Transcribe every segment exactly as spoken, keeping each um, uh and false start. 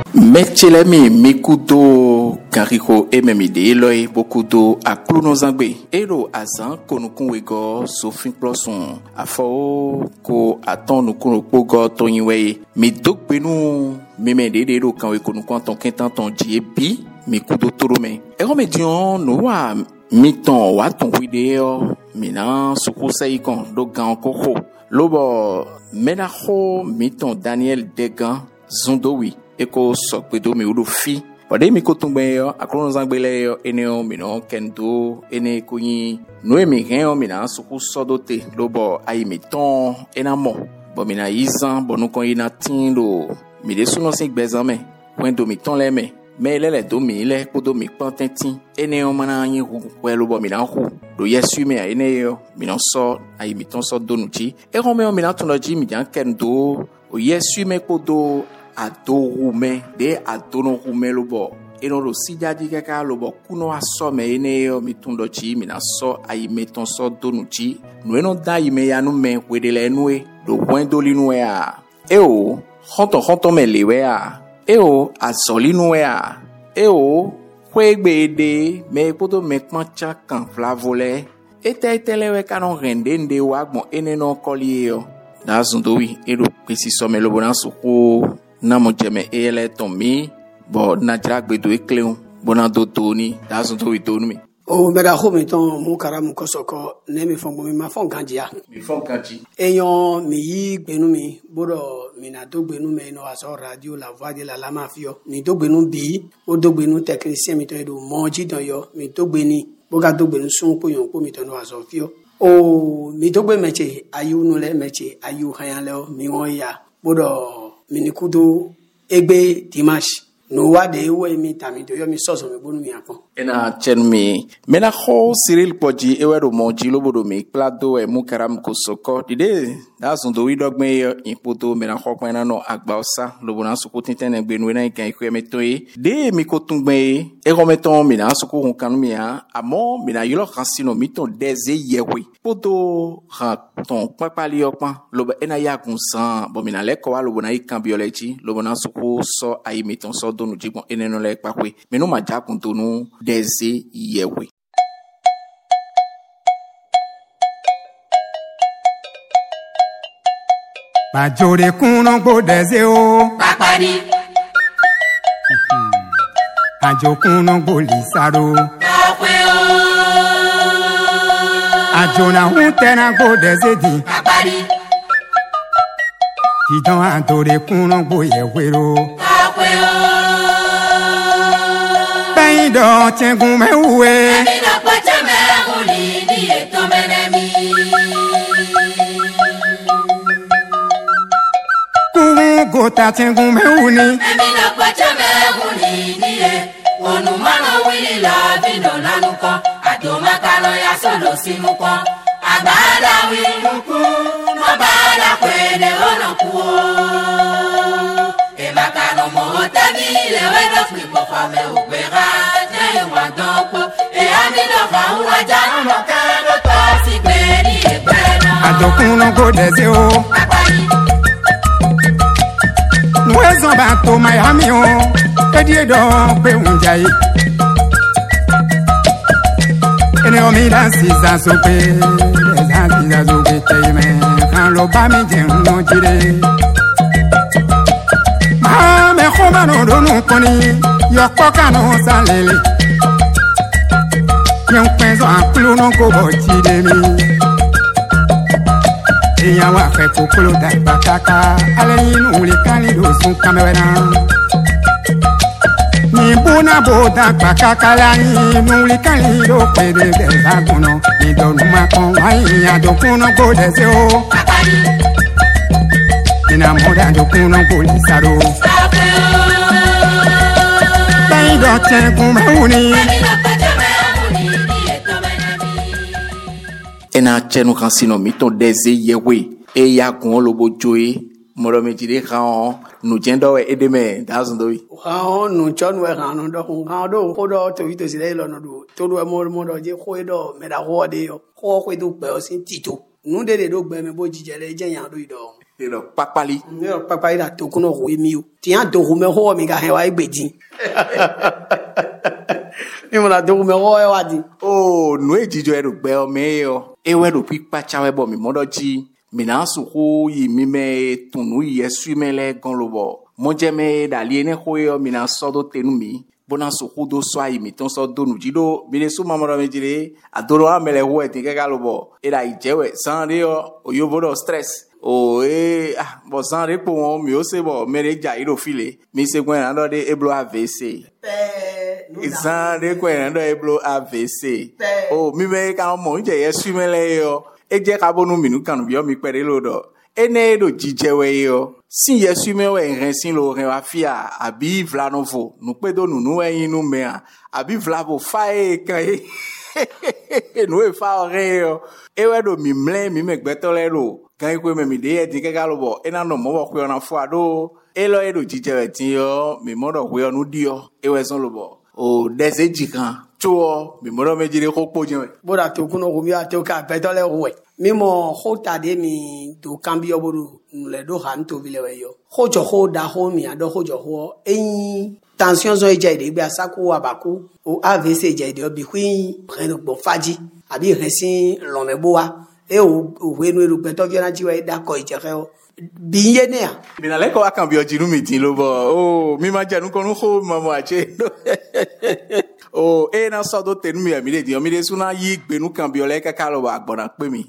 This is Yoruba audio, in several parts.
Mechelemi mikudo kariko ememide loi bokudo akluno zangbe ero azan konukun wego sofin plosun afo ko aton nukun pogo toyinwe mi dokpenu memede de ro kan we konukun ton kentan ton die bi mikudo torome ero medion no wa miton wa ton video mina sukuse ikon do gan koko lobo menaho miton Daniel Degan zondowi eko sokpedo mi udu fi pade mi kotumbe yo akrono zangbele yo eneo mino kendo ene kunyi noe mi gen mina suku sodote lobo ayi miton enamo bo mina izan bo nu kon ina tindo mi de suno sin gbezame wendo miton leme me lele do mi le kodo mi pantentin eneo mana yin hu welo bo mina hu do yesu me eneo mina so ayi miton so donuchi e ko me mina tunoji mi jan kendo o yesu me kodo adorume de adonorume lobo eno lo sijadi kaka lobo kuno asome ene mi tundo chi mi na so ayi meton so donuchi no eno dai me ya no me wedele nue do wendo linue a e o honto honto me lewe a e o azoli nue a e o kwegbe me poto me kmancha kan flavole ete telewe kanon rende nde wagbon ene no kolio da zundowi ero pesi some lobo na suko na mo jeme ele tomi bo na dragbe do ekleun bona do toni da so to itonu mi o mega ho mi ton mu kara mu kosoko ne mi fon mi ma fon kanjia mi fon kanji eyan mi yi gbenu mi bodo mi na do gbenu me no aso radio la voix de la lama fio mi do gbenu bi o do gbenu technicien mi to do moji don yo mi do gbeni boga do gbenu sun po yon po mi to no aso fio o mi do gbe meche ayu no le meche ayu kan le mi won ya bodo minikudo egbe dimash no wa de we mi tami do yo mi soso mi bonu mi apon ena chenmi mena ho Cyril Poji ewero monji lobodo mi plado e mukaram kosoko dide da zondo wi dogme impoto mena ho kwena no agbaosa lobona suku tinten egbe no na ikan iku emetoyi de mi kotungbe e rometon mina suku hun kanu mi a amo mina yilo kansino miton deze yewe poto ha ton papali okpan lobo ena yakun san bo mina le ko wa lobona ikan biolechi lobona suku so ayi miton so donu jibon eneno le pakwe meno ma jakun tonu deze yewe Bajore kuno go deze o Papari Ajo kuno go lisaro Papwe o Ajo na huntena go deze di Papari Tidon adore kuno go yewero Papwe o Baido tengun mewe Emi no poche me uli ni eto menemi Kuhu go ta tengun meuni Emi no poche me uli ni e Onu mano wili la vino lanuko Adoma kalo ya solo sinuko Agbada winuku No bada kwene onoku E makano mo tevile Wedo flipo fame ukwera Ne wadoko E amino fa uwaja No kano tosi kweri e kweno Ajo kuno go deze o Papari Mwezo bato Miami o Edie do pe unjai Ene o mi da sisa sope Eza sisa sope teime Kan lo ba mi jen no jire Ma me khoma no do no koni Yoko kano salele Yen penzo aklu no ko bo jide mi Eya wa fe kokolo da bakaka Ale inu le kali do sun kamewena Ni bona boda bakaka la inu le kali do pede de zaguno Ni do numa kon ai ado kuno go deze o Papari Ina moda ado kuno go lisaro Papwe o Dai do tengun meuni Emi no poche me uli ni eto menemi ena chenu kansino miton deze yewe e yakun lobo joye moro me jide kan no jendo e edeme da zondo ha on no chon we kan no do kan do ko do to ito sile lo no do to do mo mo do je ko do me da ho de yo ko ko do pe o sin tito nu de de do gbe me bo jijele je yan do ido le papali ne papali la to kuno ho mi o ti an do ho me ho mi ga he wa igbeji ni mo la do ho me ho e wa di o nu ejijo e ro gbe o me yo e we ro pipa chawe bo mi modo ji mi na su ho yi mi me tunu yesu me le gan lo bo mo je me dali ne ho yo mi na so do tenu mi bona su ho do so ayi mi ton so do nu ji do mi le su mamoro me jire adoro amele ho e ti ke ga lo bo e da ijewe san re yo o yo bodo stress o e ah bo san re po won mi o se bo mere ja iro file mi se gwen na do de eblo A V C san re gwen na do eblo A V C o mi me ka mo je yesu me le yo e je ka bonu minu kanu bi o mi pere lo do ene do jijewe yo si yesu me we ren sin lo ren wa fia abi vla no vo nu pe do nu nu eyin nu me abi vla bo fa e kan e nu e fa ore yo e we do mi mle mi me gbeto le lo kan ko me mi de e ti ke ga lo bo e na no mo bo ko na fo ado e lo e do jijewe tin yo mi mo do ko yo nu di yo e we son lo bo o deseji kan cho mi mo do me jire ko po jin bo da to kuno ko mi a to ka beto le we mi mo hota de mi do cambio boru le do han to bile we yo ho jo ho da ho mi ado ho jo ho eyin tension zo je de bi asaku abaku o A V C je de bi kwin ren gbo faji abi resin lo me bo wa e o we nu ru beto vi na ji we da ko ije re o bi ye ne a mi na le ko akan bi ojiru mi tin lo bo o mi ma janu ko nu ho mama ache o e na so do tenu mi mi le di o mi le suna yi gbenu kan bi ole kaka lo ba gbona pe mi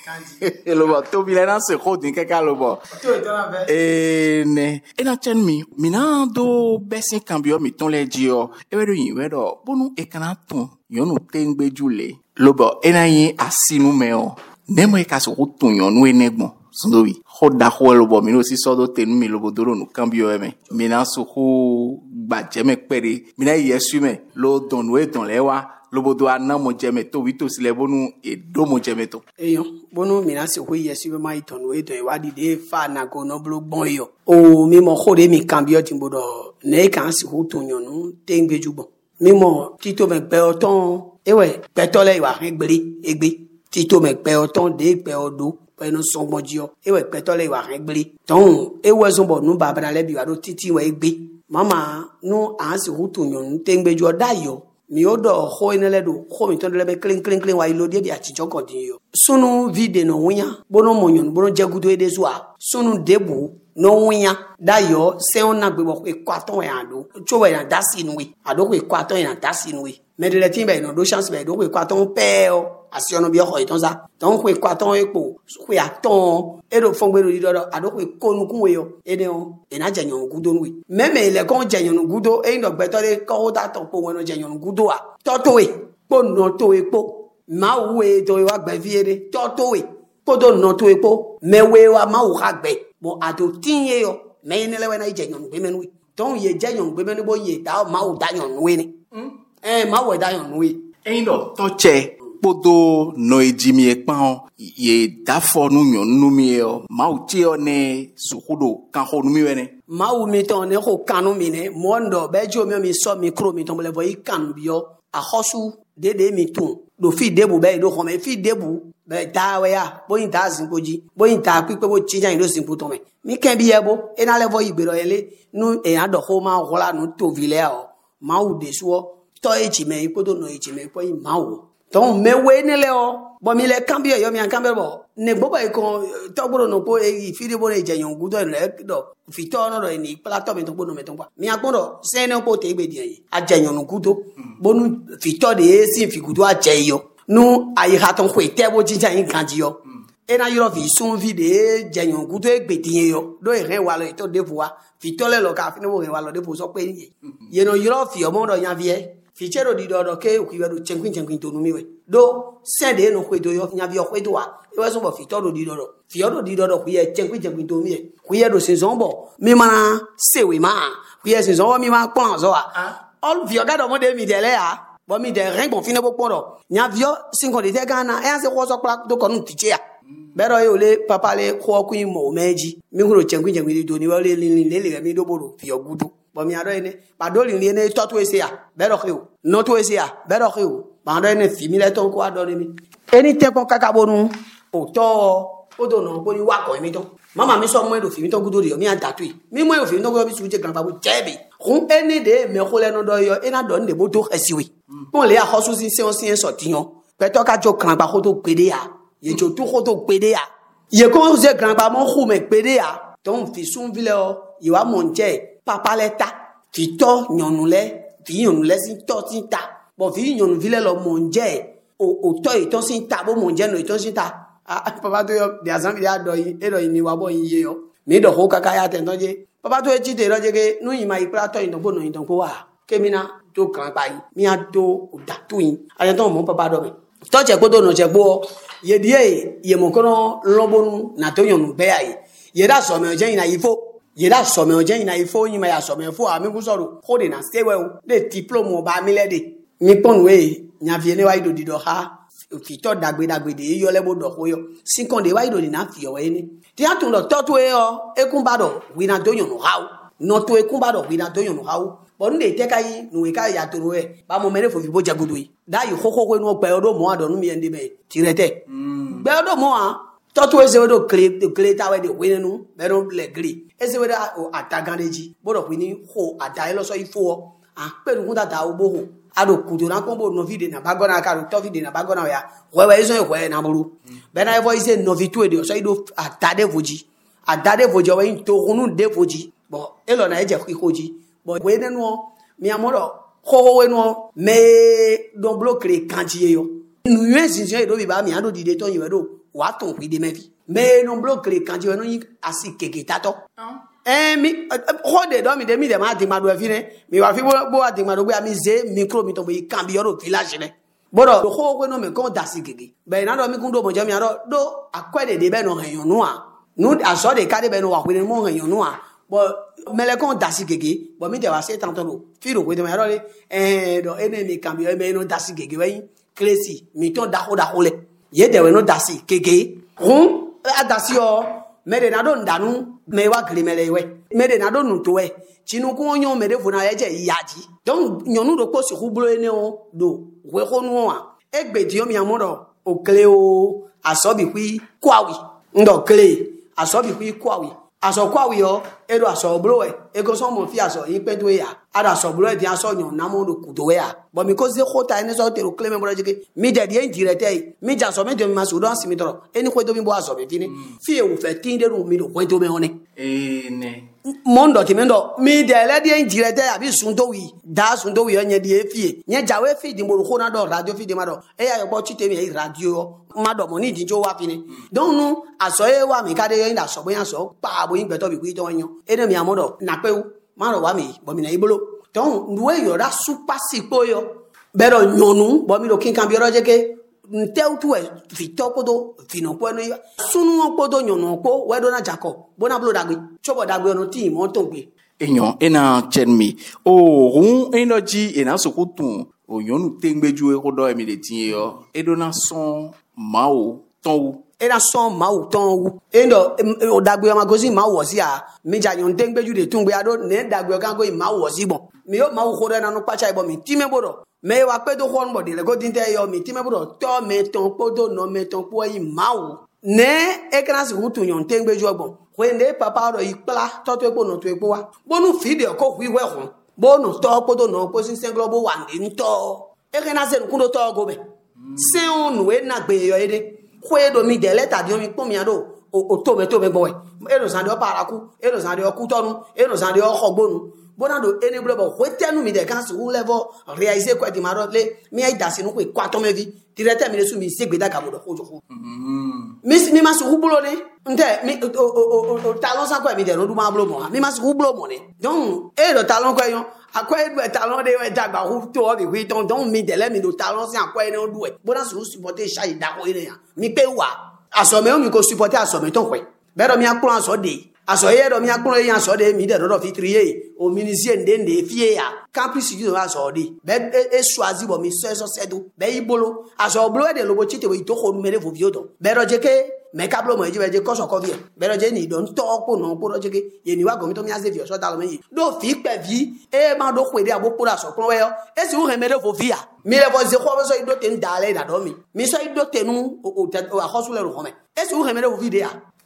e lo bo to bi le na se ho din kaka lo bo to e to na be e ne e na chen mi mi na do besin kan bi o mi ton le ji o e we do yin we do bonu e kana tun yo nu tengbe jule lo bo e na yin asinu me o ne mo e ka so tun yo nu enegbon sundowi hoda ho lo bo mi no si so do tenu mi lo bo doro nu kan bi o e me mi na so ho gba je me pere mi na yesu me lo don we don le wa lo bo do ana mo je me to wi to sile bonu e do mo je me to eyan bonu mi na se ho yesu be mai ton we don wa di de fa na go no blo gbon yo o mi mo ho de mi kan bi o tin bodo ne kan si ho ton yo nu tengbe ju gbon mi mo ti to me pe o ton e we pe to le wa rin gbere egbe ti to me pe o ton de pe o do pẹ̀lú sọgbọ́njí ọ ewé pẹ̀tọ́lẹ̀ ìwà rẹ̀ gbélé tọ́hún ewé sọ̀bọ̀ nù bàbá lẹ́bi wà ló títí wẹ̀ gbé màmá nù à ń sì hùtù yàn tẹ́ngbẹ́jú ọ̀dá yọ mi ó dọ̀ ọ̀hó inẹ́lẹ́ do ọ̀hó mi tọ́ lẹ́bẹ̀ kílínkílínkílín wa ìlò díẹ̀ bí àtijọ́ kọ̀ dín yọ. sunu vide nà wúnyà bọ́nà mọ̀nyàn bọ́nà jẹ́gudu èdè sùà sunu débù nà wúnyà dáyọ̀ sẹ́wọ̀n náà gbẹ̀bọ̀ ẹ̀kọ́ àtọ̀ yẹn àdó tó wẹ̀ yàn dá sí inú wẹ̀ àdó ẹ̀kọ́ àtọ̀ yẹn dá sí inú wẹ̀ mẹ́tẹ̀lẹ́tì bẹ̀ yàn dó chance bẹ̀ ẹ̀dó ẹ̀kọ́ àtọ̀ pẹ́ẹ́ ọ asiono bi ho itonza don kwe kwaton epo kwe aton edo fongbero di dodo ado kwe konu kunwe yo ene o ena janyon gudo nwe meme ile kon janyon gudo e ndo gbeto le ko da ton po wonu janyon gudo a toto e po no to epo ma we to wa gbe fiere toto e po do no to epo mewe wa ma u ha gbe bo ado tinye yo me ne le we na janyon gbe menu don ye janyon gbe menu bo ye da ma u da yon we ni eh ma we da yon we e ndo to che podo no ejimi epan ye dafo nu nyon nu mi o ma u ti o ne sukudo kan ho nu mi wene ma u mi ton ne ho kanu mi ne mondo be jo mi mi so micro mi ton le boy kan bio a hosu dede mi tun do fi debu be do ho me fi debu be dawe ya boyin ta sin koji boyin ta pipe bo chi jan do sin puto me mi ken bi ebo e na le boy igbero ele nu e an do ho ma hola nu to vile o ma u de so to eji me ipodo no eji me po ma u ton mewe ne le o bo mi le cambio yo mi an cambio bo ne gbo ba ko to gboro no po e fi de bo ne jeyan gudo le do fi to no do ni plateau mi to gbo no me to pa mi an gboro se ne po te gbe di yi a jeyan gudo bo nu fi to de si fi gudo a jeyo nu ayi ha ton ko te bo jinja yin kan ji yo e na yo fi sun vi de jeyan gudo e gbe di yo do e ren wa lo to de wa fi to le lo ka fi ne bo ren wa lo de bo so pe yi ye no yo fi o mo do yan vie fichero di dodo ke ukiwedo chenkwin chenkwin to numiwe do sende no kwedo yo nya bi okwedo wa e wa so bo fitoro di dodo fiodo di dodo kuye chenkwin chenkwin to mi kuye do sezonbo mi mana sewe ma kuye sezonbo mi ma pon so wa all vioga do mo de mi dele a bo mi de ren bon fine bo pon do nya vio sinko de te gana e ase ko so kla do ko nu tiche ya bero yo le papa le ko ku mo meji mi huro chenkwin chenkwin do ni wa le le le mi do bodo fio gudu bomi ado ene badoli ni ene totu ese ya bero khiu no to ese ya bero khiu bando ene fimile ton ko ado ni eni te kon kaka bonu o to o do no bo ni wa ko mi to mama mi so mo do fi mi to gudo ri o mi adatu yi mi mo fi mi to go bi su je grandpa bo jebe hun eni de me ko le no do yo ina do nde bo to esiwe bon le a hosu sin se on sin so tiyan pe to ka jo grandpa ko to pede ya ye jo to ko to pede ya ye ko je grandpa mo khu me pede ya ton fi sun vile o ye wa mo nje papa leta fi to nyonu le fi nyonu le sin to sin ta bo fi nyonu vile lo mo nje o o to e to sin ta bo mo nje no e to sin ta ah papa to yo de azan ya do yi e do yi ni wa bo yin ye yo mi do ho kaka ya ten to je papa to e ti de ro je ke nu yin ma ipra to yin to bo no yin to ko wa kemina to kan pa yi mi a do o da tu yin aye to mo papa do me to je ko do no je bo ye die ye mo kono lobonu na to yonu be ayi ye da so me je yin na ifo ye da so me je yin na ifo yin ma ya so me fo ami ku so ro ko de na stay well de diploma ba mi le de mi pon we nya vie ne wa ido di do ha fito dagbe dagbe de yo le bo do ko yo sinkon de wa ido ni na fi yo we ni ti atun do to to e o ekun ba do we na do yonu ha no to ekun ba do we na do yonu ha bo nde te kai nu we ka ya to ro e ba mo mere fo fi bo jagudu yi da yi koko ko nu pe odo mo ado nu mi ende be tirete be odo mo a to to e se we do clear to clear ta we de we nu be do le gri e se we da ataganeji bo do ni ho ada e lo so ifo a pe nu da da obo ho ado kudura kombo no vide na bagona ka to vide na bagona ya wewe izo ekwe na buru be na evo ise no vitu de so ido atade voji atade voji we to kunu de voji bo elo na eje ikoji bo we ne no mi amoro ko we no me don bloquer kanti yo nu yesi je do bi ba mi ado dide to yin we do wa ton pi de mefi me no bloquer kanti we no yin asi keke tato eh mi ho de do mi de mi de ma ti ma do fi ne mi wa fi bo bo ati ma do gbe mi ze micro mi to bo kan bi yoro village ne bodo do ho we no me kon dasi gege be na do mi kun do mo je mi aro do akwede de be no han yonu a nu aso de ka de be no wa pe mo han yonu a bo mele kon dasi gege bo mi de wa se tanto do fi ro we de ma aro le eh do ene mi kan bi yo me no dasi gege we crazy mi ton da ho da ho le ye de we no dasi gege hun adasi o mere na do ndanu me wa grimele we mere na do nto we chinu ku onyo mere fu na ye je yaji don nyonu do ko si kublo ene o do we ko nu a egbedi o mi amoro o kle o asobi pi kwawi ndo kle asobi pi kwawi aso kwawi o edo aso blo we ego so mo fi aso yin pe do ya ada aso blo e di aso nyon na mo do kudo we a bo mi ko ze khota ene so te ro kle me bro jike mi de di en direte mi ja so me de ma so do asimi toro eni ko do mi bo aso be fini fi e wo fe tin de ru mi do ko do me one eh ne mondo ti mendo mi de le di en direte abi sun do wi da sun do wi o nye di e fi nye jawe fi di mo ro ko na do radio fi di ma do e ya yo bo chite mi e radio ma do mo ni di jo wa fini don nu aso e wa mi ka de yin da so bo yan so pa bo yin gbe to bi ku to yan ene mi amodo na pe ma ro wa mi bo mi na ibolo don nuwe yo da super sipo yo bero nyonu bo mi ro kin kan bi ro je ke nte utu e fito kodo fino ko no sunu kodo nyonu ko we do na jako bona blo dagbe chobo dagbe no ti mo ton gbe enyon ena chenmi o run energy ena sokutun o nyonu tengbeju e kodo emi de tin yo edona son mao ton era son mau ton wu endo o dagbe ma gozi mau wo si a mi ja yon tengbeju de tungbe ado ne dagbe kan go mau wo si bon mi yo mau ko na no pacha ibo mi ti me bodo me wa pe do hon body le go din te yo mi ti me bodo to me ton podo no me ton po yi mau ne e kana si hutu yon tengbeju ogbon we ne papa ro ipla to to epo no to epo wa bonu video ko wi we hon bonu to podo no po sin sen global one ni to e kana se nkundo to go be se on we na gbe yo ede kwedo mi de leta di omi pon mi ado o to me to me boy eno san de o paraku eno san de o kutonu eno san de o khogbonu bonado ene blobo wetenu mi de kan su level réaliser quoi di maro le mi ai dasi nu ko kwato me vi direte mi le su mi segbe da gabodo ojo mi mi ma su bulo ne nte mi o o talon sa ko mi de no du ma blo mo mi ma su bulo mo ne donc e lo talon ko yon akwa e talon de we dagba hu to bi wi ton donc mi de le mi do talon si akwa e no du e bona su supporter sha ida ko ire ya mi pe wa aso me o mi ko supporter aso me ton ko be do mi akun aso de aso ye do mi akun ye aso de mi de do fi trier o ministre ndende fie ya campus you aso de be e choisi bo mi so so sedu be ibolo aso blo e de lobo chite we to ko numere fo biodo be do je ke me kablo mo je be je ko so ko vie be do je ni don to ko no ko do je ke ye ni wa go mi to mi ase vie so ta lo me do fi pe vi e ma do ko de abo ko aso ko we yo e si wo he me de fo via mi le bo ze ko so do ten dale da do mi mi so do tenu o o a hosu le ro me e si wo he me de fo vi de ya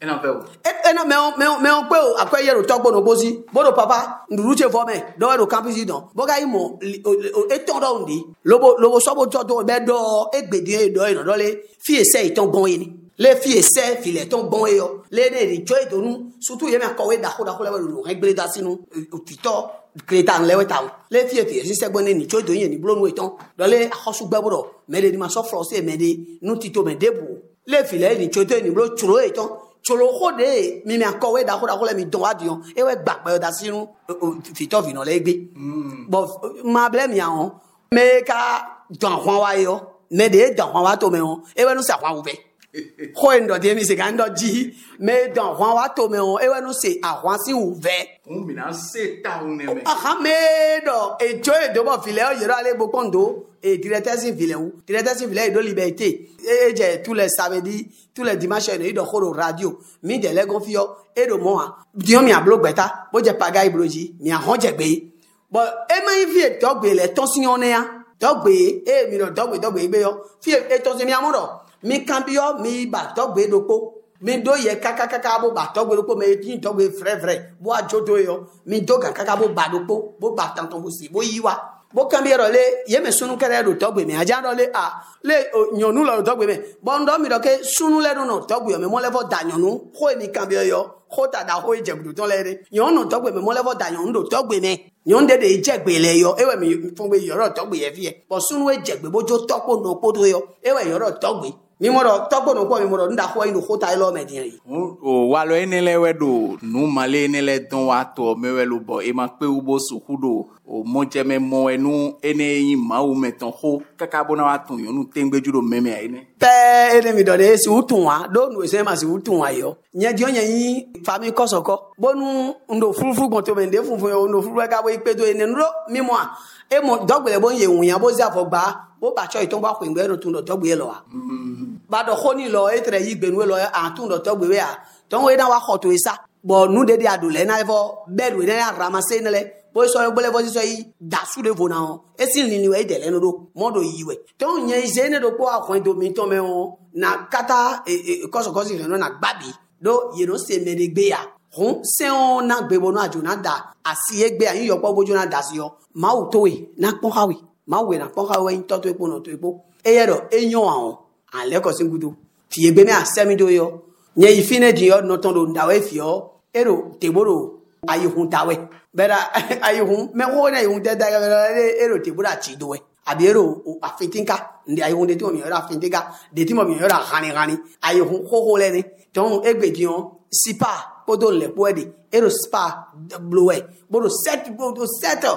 e na pe o e na me me me on pe o akwa yero togbo no bosi bodo papa nduru che fo me do ro campus don boga imo e ton do ndi lobo lobo sobo to do be do egbedin e do ino do le fi ese iton gbon yi ni le fi ese fi le ton gbon e yo le de ri cho e do nu surtout ye me akowe da ko da ko le lo regbele da sinu tito kretan lewe taw le fi fi ese gbon ni cho do yin ni blonu iton do le akosu gbe bodo me de ma so fro se me de nu tito me debu le fi le ni cho to ni blo churo iton cholo khode mi mi akowe da khoda khole mi don adion e we gbagbe da sinu tito fi no le gbe bo ma blame ya hon me ka don hwan wa yo me de don hwan wa to me hon e we no sa hwan wo be ko endo de mi se ga ndo ji me don hwan wa to me hon e we no se ahwan si wo ve un mi na se ta un ne me aha me do e jo e do bo file o yero ale bo kondo et directeur sin vile ou directeur sin vile de liberté et j'ai tous les samedis tous les dimanches et de khoro radio mi de le gonfio et de moi dion mi ablo gbeta bo je paga ibloji mi ahon je gbe bo e ma vie to gbe le ton sin one ya to gbe e mi no to gbe to gbe gbe yo fi e ton sin mi amoro mi cambio mi ba to gbe dopo mi do ye kaka kaka bo ba to gbe dopo me tin to gbe vrai vrai bo ajodo yo mi do kaka kaka bo ba dopo bo ba tanton bo si bo yiwa bo cambiero le yeme sunu kere do togbe me aja do le a le nyonu lo togbe me bondo mi do ke sunu le do no togbe me mo le vo da nyonu ho mi cambio yo ho ta da ho je gudu ton le re nyonu togbe me mo le vo da nyonu do togbe me nyon de de je gbe le yo ewe mi fun gbe yoro togbe ye fi bo sunu we je gbe bojo topo no podo yo ewe yoro togbe mi mo do topo no po mi mo do nda ho inu ho ta lo me din yi o wa lo enele we do nu male enele don wa to me we lo bo e ma pe ubo sukudo o mo je me mo enu ene yin ma o meton ho kaka bona wa tun yonu tengbeju do meme ai ne pe ene mi do de si utun wa do nu se ma si utun wa yo yen di oyan yin fami kosoko bonu ndo fufu gbon to me nde funfun yo ndo fufu ka bo ipe to ene nro mi mo a e mo dogbele bo ye wun yan bo si afogba bo ba cho iton ba ko ngbe no tun do dogbe lo wa ba do khoni lo e tre yi gbenu lo a tun do dogbe we a ton we na wa khoto isa bo nu de de adule na fo bedu ne ramase ne le bo so bo le bo so yi da su de vona o e sin ni we de le no do modo yiwe ton yen ise ne do po akon do mi ton me o na kata e koso koso no na gbabi do ye no se me de gbe ya hun se on na gbe bo no ajo na da asi egbe ayin yo po bojo na da si yo ma u to we na pon hawe ma we na pon hawe to to epo no to epo e ye do eyan awon an le ko sin gudu fi egbe me asemi do yo yen ifine di yo no ton do ndawe fi yo ero teboro ayi hun tawe bera ayi hun me ho na hun de da ero tebora chi do we abi ero afitinka ndi ayi hun de ti mo mi ero afitinka de ti mo mi ero khani khani ayi hun ho ho le ni ton egbe di on sipa podo le poedi ero spa blowe bodo set bodo settle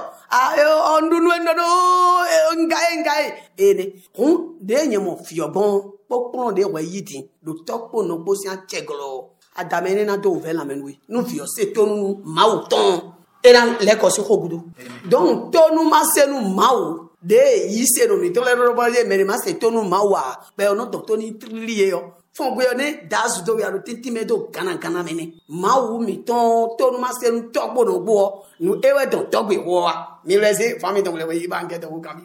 a ondunu enodo ngai ngai ene hun de nyemo fiobon popon de we yiti do topo no bosi an cheglo adamene na do vela menwe nu fi o se tonu mauton era le ko se khogudu donc tonu ma se nu mau de yi se no mi to le ro ba je me ma se tonu mawa be ono to toni triye yo fon gbe ne dazu do ya ro titi me do kana kana mene mau mi ton tonu ma se nu togbo no gbo nu ewe don togbe wo wa mi rese fami don le we ba nke to kam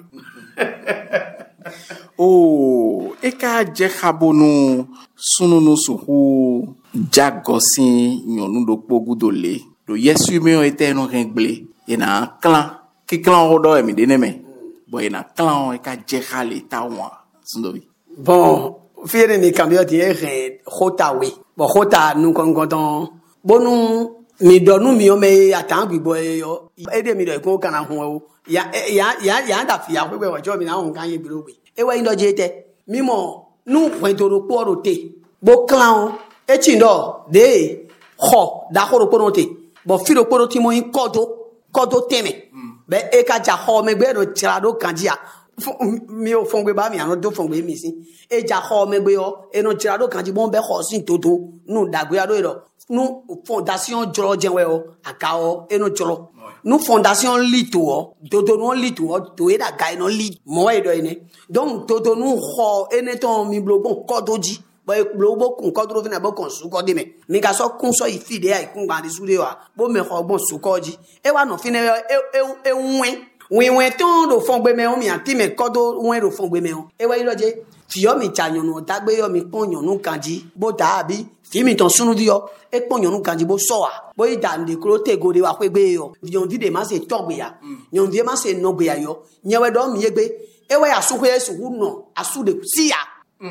o e ka je khabonu sununu suhu jagosin nyonu do pogudo le do yesu me o ete no rengle ina clan ki clan o do e mi de me bo ina clan e ka je khale ta wa sundobi bon fiere mi cambio di re khotawe bo khota nu kon kon bonu mi donu mi o me atan gbigbo yo e de mi do ko kana hu o ya ya ya ya da fi ya pe wa jo mi na hun kan ye biro we e wa ndo jete mimo nu kwentoro poro te bo clan e chindo de ho da khoro poro te bo firo poro ti mo in kodo kodo teme be e ka ja ho me gbe do tira do kanjia mi o fongbe ba mi an do fongbe mi si e ja ho me gbe o e no tira do kanji bon be ho sin toto nu dagbe ado ero nu fondation joro jenwe o aka o e no joro nu fondation lito o toto no lito o to e da ga no li mo e do ene donc toto nu ho ene ton mi blogon kodoji bo e blogo kun kodro fina bo kon su ko de me mi ga so kun so ifide ai kun gba di sure wa bo me ho gbon su ko ji e wa no fine e e e win Oui, oui, ton do fond be me o mi anti me kodo oui do fond be me o. E wa ilo je. Fio mi cha nyonu dagbe yo mi pon nyonu kanji. Bo da abi. Fi mi ton sunu vi yo. E pon nyonu kanji bo so wa. Bo i da nde kro te go de wa pe gbe yo. Nyon vi de ma se togbe ya. Nyon vi ma se no gbe ya yo. Nyewe do mi egbe. E wa ya su ko yesu hu no. Asu de si ya.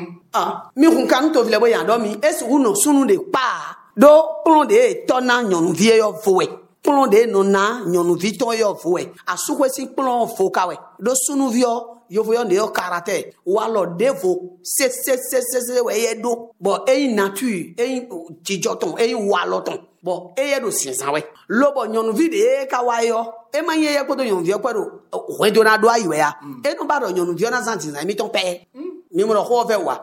Ah, mi hun kan to vile bo ya do mi. Esu hu no sunu de pa. Do plon de tona nyonu vi yo fowe. Plon de nona nyonu vi ton yo fowe. Asu ko si plon fo kawe. Do sunu vi yo yo voyo ne yo karate walo devo se se se se se we yedo bo e nature e tijoton e walo ton bo e yedo sinsan we lobo nyonu vide ka wayo e ma ye ye ko do nyonu vi kwado we do na do ayiwe ya e no ba do nyonu vi na santin mi ton pe mi mo ho fe wa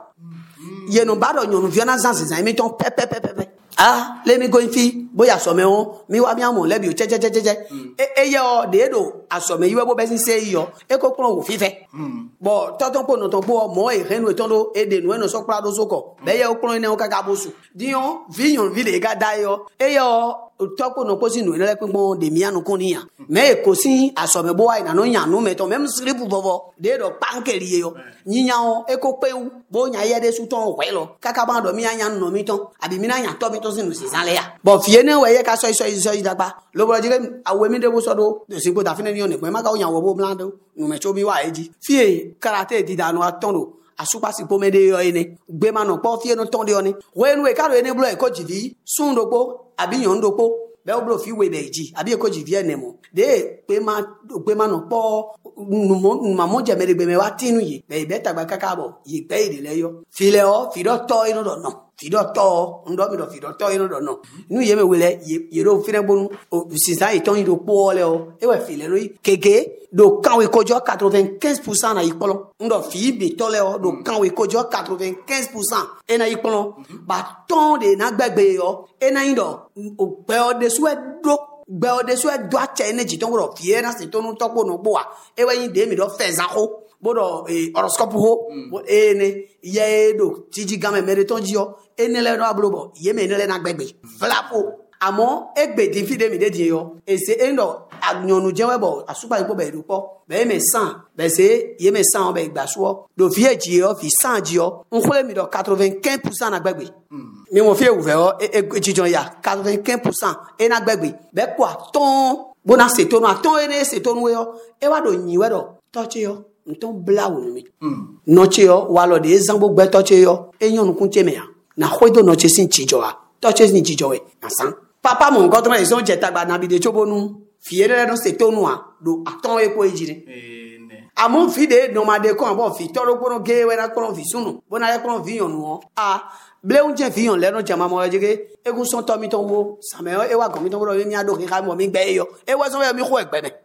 ye no ba do nyonu vi na santin mi ton pe pe pe pe. Ah, let me go in fee. Boy, I saw me on. Me, what me am on. Let me check, check, check, check. Eh, yo, de do. I saw me. You have been say yo. E ko plan ou fife. Bon, tonton po non ton po mo e ren we tondo e de no no so pra do soko. Be ye o plan ne o kaka bosu. Dion, vion vi de ga da yo. E yo topo no ko si no le pe bon de mia no konia. Me ko si aso me bo ai na no nya no me to même slip vovo. De do pankeli yo. Nyinya o e ko pe u bo nya ye de su ton we lo. Kaka ban do mi anya no mi ton. Abi mi na nya to mi to si no si san le ya. Bon fie ne we ye ka so so so dagba. Lo bro jire awe mi de bo so do. De si po da fine ni o ne pe ma ka o nya wo bo blando. No me cho mi wa eji. Fie karate di da no atondo. Asupa si pomede yo ene gbe ma no po fie no ton de oni we nu e ka ro ene blo e ko jivi sun do po abi yon do po be o blo fi we be ji abi e ko jivi ene mo de pe ma gbe ma no po nu mo ma mo je mere gbe me wa tinu yi be be tagba kaka bo yi pe ide le yo fi le o fi do to ino do no fi do to ndo mi do fi do to ino do no nu ye me wele ye do fi ne bonu o si sa e ton do po le o e we fi le no keke do kan we kojo quatre-vingt-quinze pour cent na yipolo ndo fi bi tole o do kan we kojo quatre-vingt-quinze pour cent e na yipolo ba ton de na gbegbe yo e na indo o pe o de so do gbe o de so do a che energy ton ro fi e na se tonu topo no gbo wa e we yin de mi do fe zan ho bodo e horoscope ho e ne ye do tiji game mere ton ji yo e ne le no ablobo ye me ne le na gbegbe flapo amo egbe di fi de mi de di yo e se endo agnonu jewe bo asupa ipo be rupo be me san be se ye me san be gba so do fi eji yo fi san ji yo nkhole mi do quatre-vingt-quinze pour cent na gbegbe mi mo fi ouve o e jijon ya quatre-vingt-quinze pour cent e na gbegbe be kwa ton bona se tonu aton ene se tonu yo e wa do nyiwe do tochi yo nton blawo mi nochi yo wa lo de zambo gbe tochi yo e yon kun cheme ya na khoido nochi sin chijo wa tochi sin chijo we na san papa mon contre ils ont jeta ba na bi de chobonu fiere no se tonu a do aton e ko ejire eh ne amon fi de no ma de ko bo fi toro ko no ge we na ko no fi sunu bona le ko no vi yon no a ble un je fi yon le no jama mo jege egun son to mi ton wo same e wa ko mi ton ro mi ado ki ka mo mi gbe yo e wa so mi ko egbe me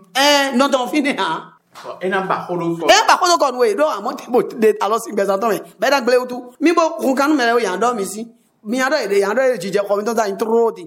eh no ton fi ne ha e na ba holo ko e ba holo ko we do amon te bo de alo sin gbe san ton me be da gle utu mi bo kun kanu me le yan do mi si mi ado ede yan do e jije ko mi ton ta intro di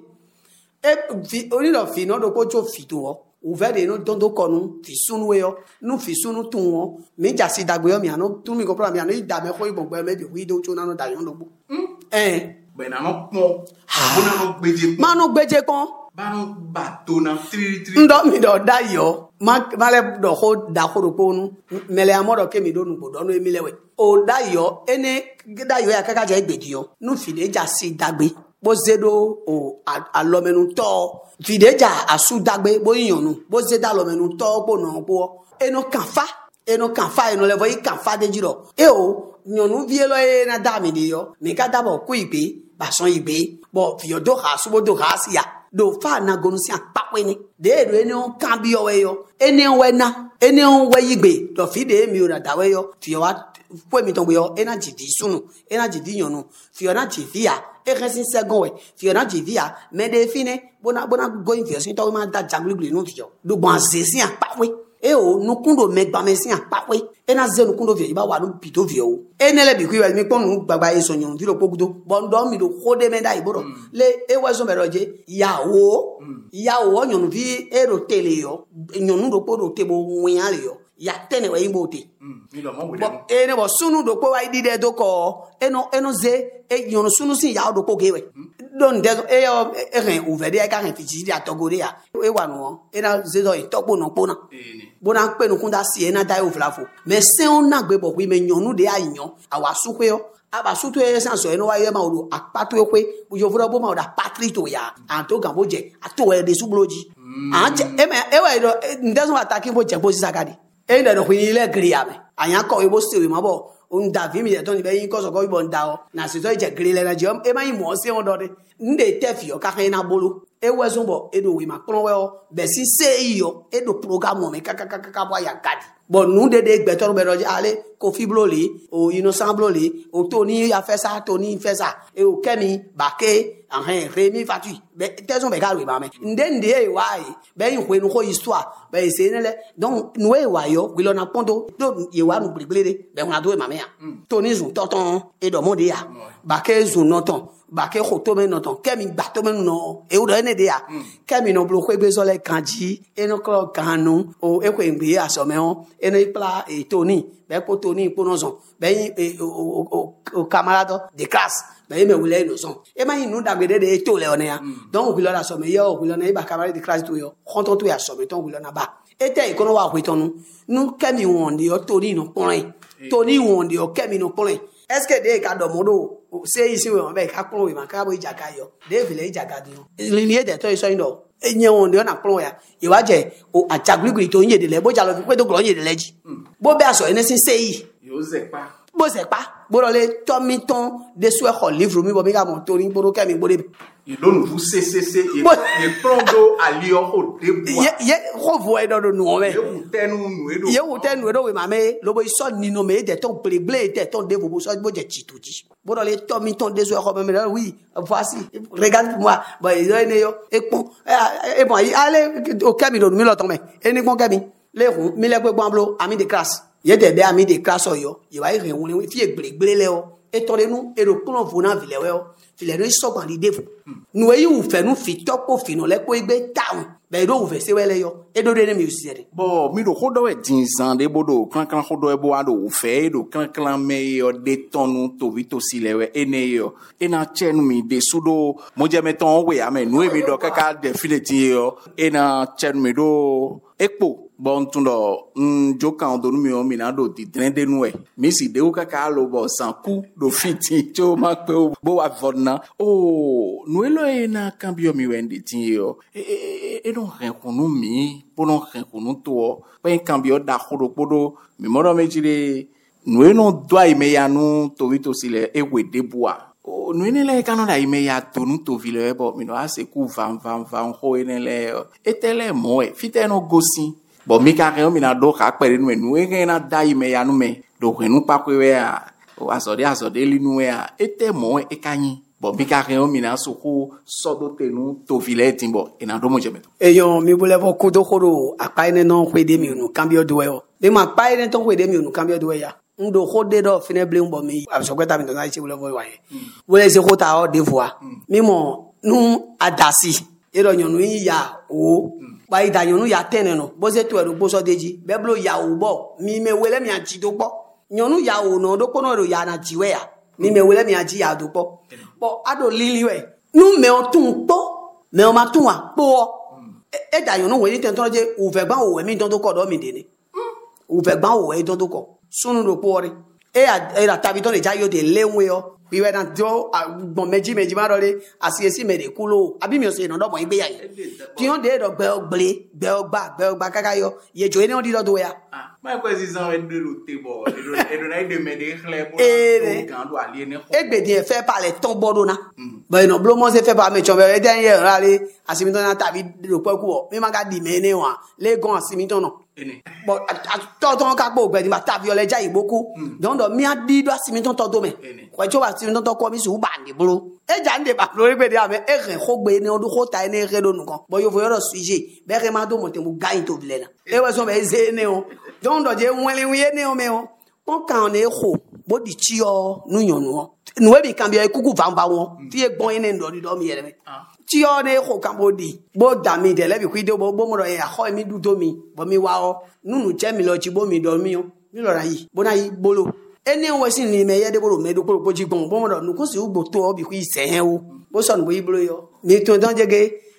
e fi oni lo fi no do ko jo fi to o uvede no don do konu fi sunu we yo nu fi sunu tun o mi ja si dagbe yo mi anu tun mi ko pro mi anu ida me ko igbon me bi wi do cho na no da yon do gbo eh be na mo pon mo na no gbeje ma no gbeje kon ba no ba to na three three ndo mi do da yo ma ma le do ho da ho do ponu mele amodo ke mi do nu gbo do no emi lewe o da yo ene da yo ya kaka je gbeji yo nu fi de ja si dagbe bo zedo o alomenu to videja asu dagbe bo yonu bo zeda alomenu to po no po eno kanfa eno kanfa eno levo yi kanfa de jiro e o nyonu vie lo e na da mi di yo mi ka dabo ku ipe ba son ipe bo fi odo ha su bo do ha si ya do fa na gonu si apapwe ni de do eni on kan bi owe yo eni on we na eni on we yigbe do fi de mi o da we yo fi wa po mi ton we yo energy di sunu energy di yonu fi ona ti fi ya e resin second we fi ona ti fi ya me de fine bona bona going fi sin to ma da jangluglu no fi yo do bon zesi apapwe e o nu kundo megba me sin apapwe e na ze nu kundo fi ba wa nu pito fi o e ne le bi ku mi pon nu gbagba e so yon fi lo pogudo bon do mi do kode me da ibodo le e wa so me roje yawo yawo yon fi e ro tele yo yon do po do tebo wian le yo ya tene we imbote mi lo mo we bo e ne bo sunu do po wa di de do ko eno eno ze e yon sunu sin ya do po gewe don de e yo e ren ouvert e ka ren fi ji di atogore ya e wa no e na ze do e topo no po na e ni bona pe no kunda si na dai oflafo me se on na gbe bo wi me nyonu de ayan awa su pe o aba su to e san so e no wa ye ma o apato pe bu yo furo bo ma o da patri to ya anto gan bo je ato e de su bloji an e me e wa do ndezo attacking bo je bo si sakadi e ndo do wi ile gri ya me ayan ko e bo se we ma bo on da vi mi de ton be yin ko so ko bo nda o na se so je gri le na je e ma yin mo se on do de nde tefi o ka kan na bolo e wezo bo e do we ma pon we o be si se iyo e do program me ka ka ka ka bo ya gadi bo nu de de gbetor be roje ale Kofi Bloli o Innocent Bloli o Tony a fait ça Tony fait ça e o Kemi Baké en rien Rémi Fatu be tezo be ka we ba me nde nde e wa e be yin hwe nu ko histoire be se ne le donc nu e wa yo we lo na pondo do ye wa nu bliblede be una do e ma me ya Tony zu tonton e do monde ya Baké zu noton Baké khoto me noton Kemi gbato me no e o do ne de ya Kemi no blo kwe bezo le kanji e no klo kanu o e kwe ngbe aso me on e no pla e Tony be ko Tony ko no son be o o camarade de classe be me wule no son e ma yin nu dagbede de to le one ya donc bi lo la so me yo bi lo na ba camarade de classe to yo konton to ya so me ton bi lo na ba e te ikono wa hwe ton nu Kemi won de o Tony no pon Tony won de o Kemi no pon est ce que de ka do modo se isi we be ka pon we ma ka bo ijaka yo de vile ijaka di linie de to so ndo enye won de na pon ya e wa je o ajagbigri to yin de le bo ja lo fi pe to gro yin de leji bo be aso ene sin se yi yo ze pa bo se pa bo lo le to mi ton de so e livre mi bo mi ka mo Tony bo Kemi bo de il donne vous c c c et et prendre à Lyon au début ye ye ko vo e do do nu o me ye u tenu nu e do ye u tenu e do we ma me lo bo so ni no me de ton bleble de ton de bo so bo je chituji bo do le to mi ton de so e ko me oui voici regarde moi bon il est yo e pon e bon allez au Kemi do mi lo ton me e ni pon Kemi le run mi le gbe gbamblo ami de classe ye de be ami de classe yo ye wa ire won le fi egbelegbe le o e to le nu e ro kun vo na vile we o file no so gban di defu nu e yu fe nu fi to ko fi no le ko egbe down be do u fe se wele yo e do de ne mi usere bo mi do hodo e dinzan de bodo kan kan hodo e bo ado u fe do kan kan me yo de tonu to vito silewe ene yo e na chenu mi de sudo mo je meton we ame nu e mi do kaka definitely yo e na chenu mi do ekpo bon tundo njo kan do mi o mi na do di drende nu e mi si de o kaka lo bo san ku do fiti cho ma pe bo wa vonna o nu elo e na cambio mi wende ti yo e e don rekunu mi po non rekunu to pe cambio da hodo podo mi moro me jire nu e no do ai me ya nu to vito sile e we de boa o nu ne le kanu da ime ya to nu to vile bo mi no ase ku van van van ho ene le e tele mo e fite no gosi bo mi ka re mi na do ka pere nu nu e na da ime ya nu me do renu pa ko we a o asode asode li nu e a e te mo e kanyi bo mi ka re mi na so ko so do te nu to vile timbo e na do mo jeme e yo mi bole bo ko do khoro apa ene no hwe de mi nu cambio do e o de ma pa ene to hwe de mi nu cambio do e ya ndo khode do fine ble mbo mi aso kweta mi to na chi bole vo wa ye bole se ko ta o de voix mi mo nu adasi e do nyonu ya o ba ida nyonu ya tene no bo se to e do bo so deji be blo ya o bo mi me wele mi anchi do po nyonu ya o no do ko no do ya na jiwe ya mi me wele mi anchi ya do po bo ado lili we nu me o tun po me o ma tun wa po e da nyonu we ni ten to je o fe gban o we mi don to ko do mi de ni o fe gban o we don to ko sunu do pore e a e la tabito le jayo de lewe o bi we na do bon meji meji ma do le asiesi me de kulo abi mi o se no do mo igbe ya yi ti on de do gbe ogble gbe ogba gbe ogba kakayo ye jo ni on di do do ya ah ma ko si san e de lo te bo e do e do na de me de chle bo o kan do ali ne e gbe di e fe pa le ton bodo na ba no blo mo se fe pa me chon be e den ye ra le asimi to na tabi do pe ku o mi ma ga di me ne wa le gon asimi to no but to to ka gbo gbe di ma tabi o le ja igboku don do mi a di do asimi to to do me ko jo ba asimi to to ko mi su ba ndi bro e ja nde ba lori gbe di ame e re ko gbe ni odu ko ta ni re do nu kan bo yo fo yo suije be re ma do mo te mo ga into bile na e we so be ze ne o don do je wele wi ne o me o pon kan ne ko bo di chi o nu yon nu nu we bi kan bi e kuku van ba won ti e gbon ene ndo di do mi yere me ti o ne ko kan bo di bo da mi de le bi ku de bo bo mo ro e a ho mi du do mi bo mi wa o nunu che mi lo chi bo mi do mi o mi lo ra yi bo na yi bolo ene we sin ni me ye de bolo me do ko ji gbon bo mo do nu ko si ugbo to o bi ku ise hen o bo so nu bo yi bolo yo mi to don jege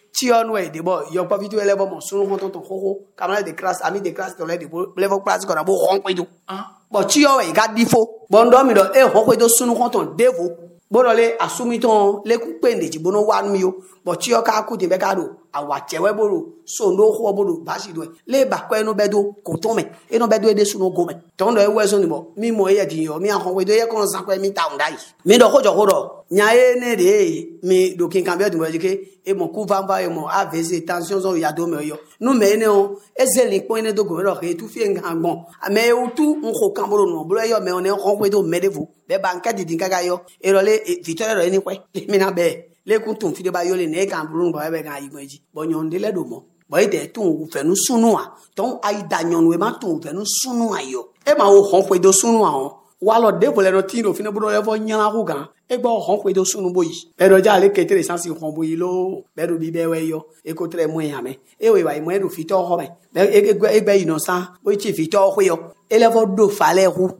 ti on we de bo yo pa video level mo sunu kon ton ton koko kamala de class ami de class to le de level class ko na bo hon pe do bo ti o we ga difo bo ndo mi do e hon pe do sunu kon ton devo bo do le asumi ton le ku pe ndeji bo no wa mi yo bo ti o ka ku de be ka do awa chewe boro so ndo ho boro basi do le ba ko eno bedo ko ton me eno bedo e de sunu go me ton do e we so ni bo mi mo e di yo mi an hon pe do ye kon san ko mi ta undai mi do ko jo ko do nya e ne de mi do kin kan be do mo jike e mo ku vamba e mo A V C tension so ya do me yo nu me ne o e ze le po ne do go ro ke tu fi ngan gbon me o tu nko kan boro no bro yo me o ne hon pe do me de fu be ba nka di din gaga yo e ro le victoire ro ni kwe mi na be le kun tun fi de ba yo le ne kan buru ba be kan yigun ji bo nyon de le do mo bo ide tun fenu sunu a ton ai da nyon we ma tun fenu sunu a yo e ma o hon pe do sunu a o wa lo de bo le no tin do fi ne buru le fo nyan ku gan e gbo hon pe do sunu bo yi e do ja le ketere sansi hon bo yi lo be do bi be we yo e ko tre mo yan me e we wa mo e do fi to ho be e e gbe innocent bo ti fi to ho yo e le fo do fa le hu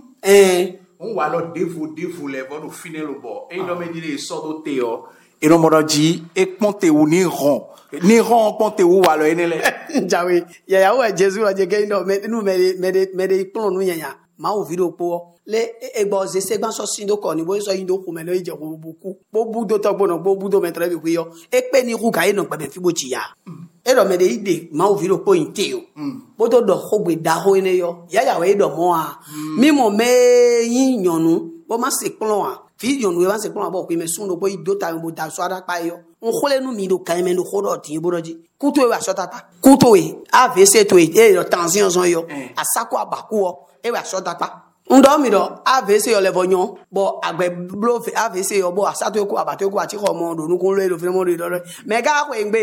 eh on wa lo defu defu le bo do fine lo bo e no me dire so do te o e no mo do ji e ponte u ni ron ni ron ponte u wa lo ene le jawe ya ya wa Jesus wa je ke no me nu me me me de plon nu yan ma o video po le egbo ze se gban so sin do ko ni bo so yin do ku me lo ije ko buku bo bu do to gbona bo bu do me tre bi ku yo e pe ni ku ka e no pe be fi bo ji ya e do me de ide ma o video po yin te o bo to do ho gbe da ho ene yo ya ya we do mo a mi mo me yin yonu bo ma se plon a fi yonu we ma se plon a bo ku me sun do bo do ta bo da so ada pa yo on khole nu mi do ka me no khodo ti bo do ji kuto e wa so ta pa kuto e A V C to e e tension son yo asako abaku o e wa so ta pa ndo mi do A V C yo le vonyon bo agbe blo A V C yo bo asato ku abate ku ati ko mo do nu kun le do fi mo do do me ga ko engbe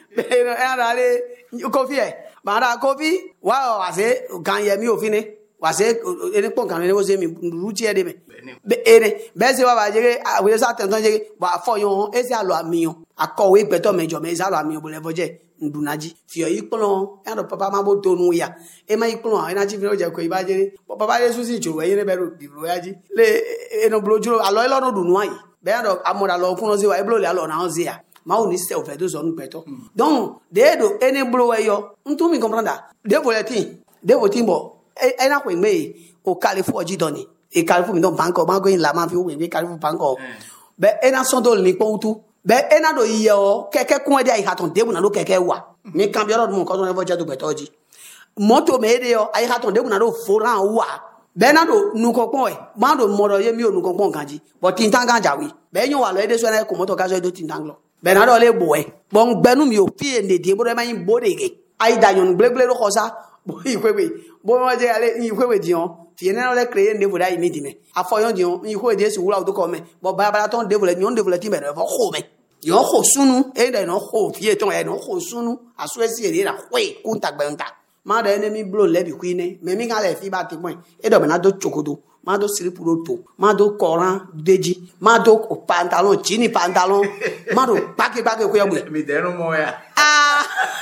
e ara le kofi e ma ra kofi wa wa se kan ye mi ofin ni wa se ene pon kan ni wo se mi ruti e de me be ene be se wa ba je we sa ten ton je ba fo yon e se alo amiyon akowe gbeto mejo me se alo amiyon bo le voje ndunaji fi yi plon e do papa ma bo tonu ya e ma yi plon e na ji fi o je ko iba je papa le su si juro e ne be ro bibro ya ji le e no blo juro alo e lo no dunu ayi be do amora lo kun no se wa e blo le alo na on se ya ma o ni se o fe do so nu peto donc de do ene blo we yo ntu mi comprendre de voletin de votin bo e na ko ngbe o califu oji doni e califu mi don banko ma go in la ma fi o we califu banko be e na son do ni po utu be ena do iye o keke kun ede ai haton debu na do keke wa mi kan bi oro mo ko so nevo jedu betoji moto me ede o ai haton debu na do foran wa be na do nu ko pon e ma do moro ye mi o nu ko pon kanji but tin tanga jawi be yan wa lo ede so na ko moto ka so do tin tanglo be na do le bo e bon gbenu mi o fi ende de bo do ma yin bo de ge ai da yon gbegle do ko sa bo ikwewe bo mo je ale ikwewe dion fi ene le créer ende bo da imi di me afoyon dion ikwewe de si wula do ko me bo ba ba ton de bo le nyon de bo le ti me fo ko me yo ho sunu e da no ho fi eton e no ho sunu aso esi ere na hwe kunta gbenta ma da enemy blow le bi kuine me mi ga le fi ba ti pon e do na do chokodo ma do siripuro to ma do koran deji ma do pantalon chini pantalon ma do pake pake ko yobule mi denu mo ya ah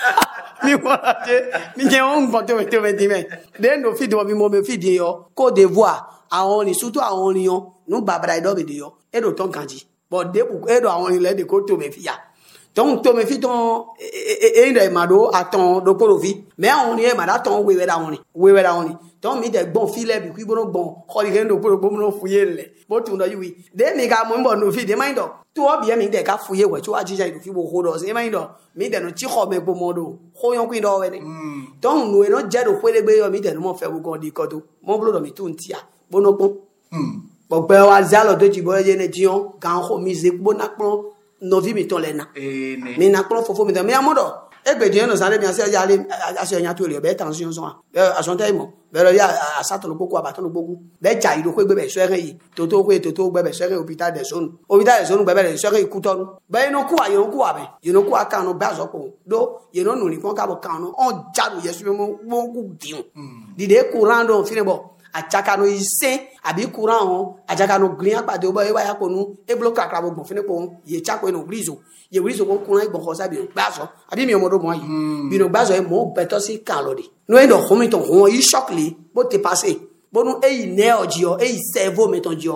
mi wala je mi je on bo to to me di me den do fi do mi mo me fi di yo Côte d'Ivoire àwọn ni surtout àwọn ni yo nu babra do be di yo e do ton kanji but de bu e do àwọn ilẹ̀ de ko to me fi ya donc to me fi ton e ndo ma do aton do poro fi mais àwọn ni e ma da ton wewe da àwọn ni wewe da àwọn ni donc mi de gbon fi le bi ku bono gbon ko ri ndo poro bo mo fuye le bo tu ndo yi de mi ga mo nbo no fi de mind to obi e mi de ka fuye we ti wa jija ido fi bo ho do se mind mi de no ti kho me bo mo do ho yon ku ndo we ni donc no e no je do pele gbe yo mi de no mo fe bu gan di ko do mo blo do mi tu ntia bono pon gbogbo wa zalo to ji bo je ne jion kan ho mi ze gbo na pon no vi mi ton le na mi na pon fofo mi de mi amodo egbe di no sare mi ase ya le ase yan to le be tension so a so te mo be lo ya asato lo poku abato lo poku be ja iro ko gbe be so ere yi to to ko to to gbe be so ere hospital de sonu hospital de sonu gbe be so ere ikutonu be no ku ayo ku abe you no ku aka no ba so ko do you no no ni kon ka bo kan no on jadu yesu mo mo ku diun di de courant do fine bo achaka no ise abi courant on achaka no green apade obo e wa ya ko nu e block akra bo fine po ye chako no brizo ye brizo ko courant igbo ko sabi gbaso abi mi omodo mo yi bi no gbaso e mo beto si kan lo de no e do homi ton won yi shock li bo te passer bo nu e ne oji o e servo meton ji o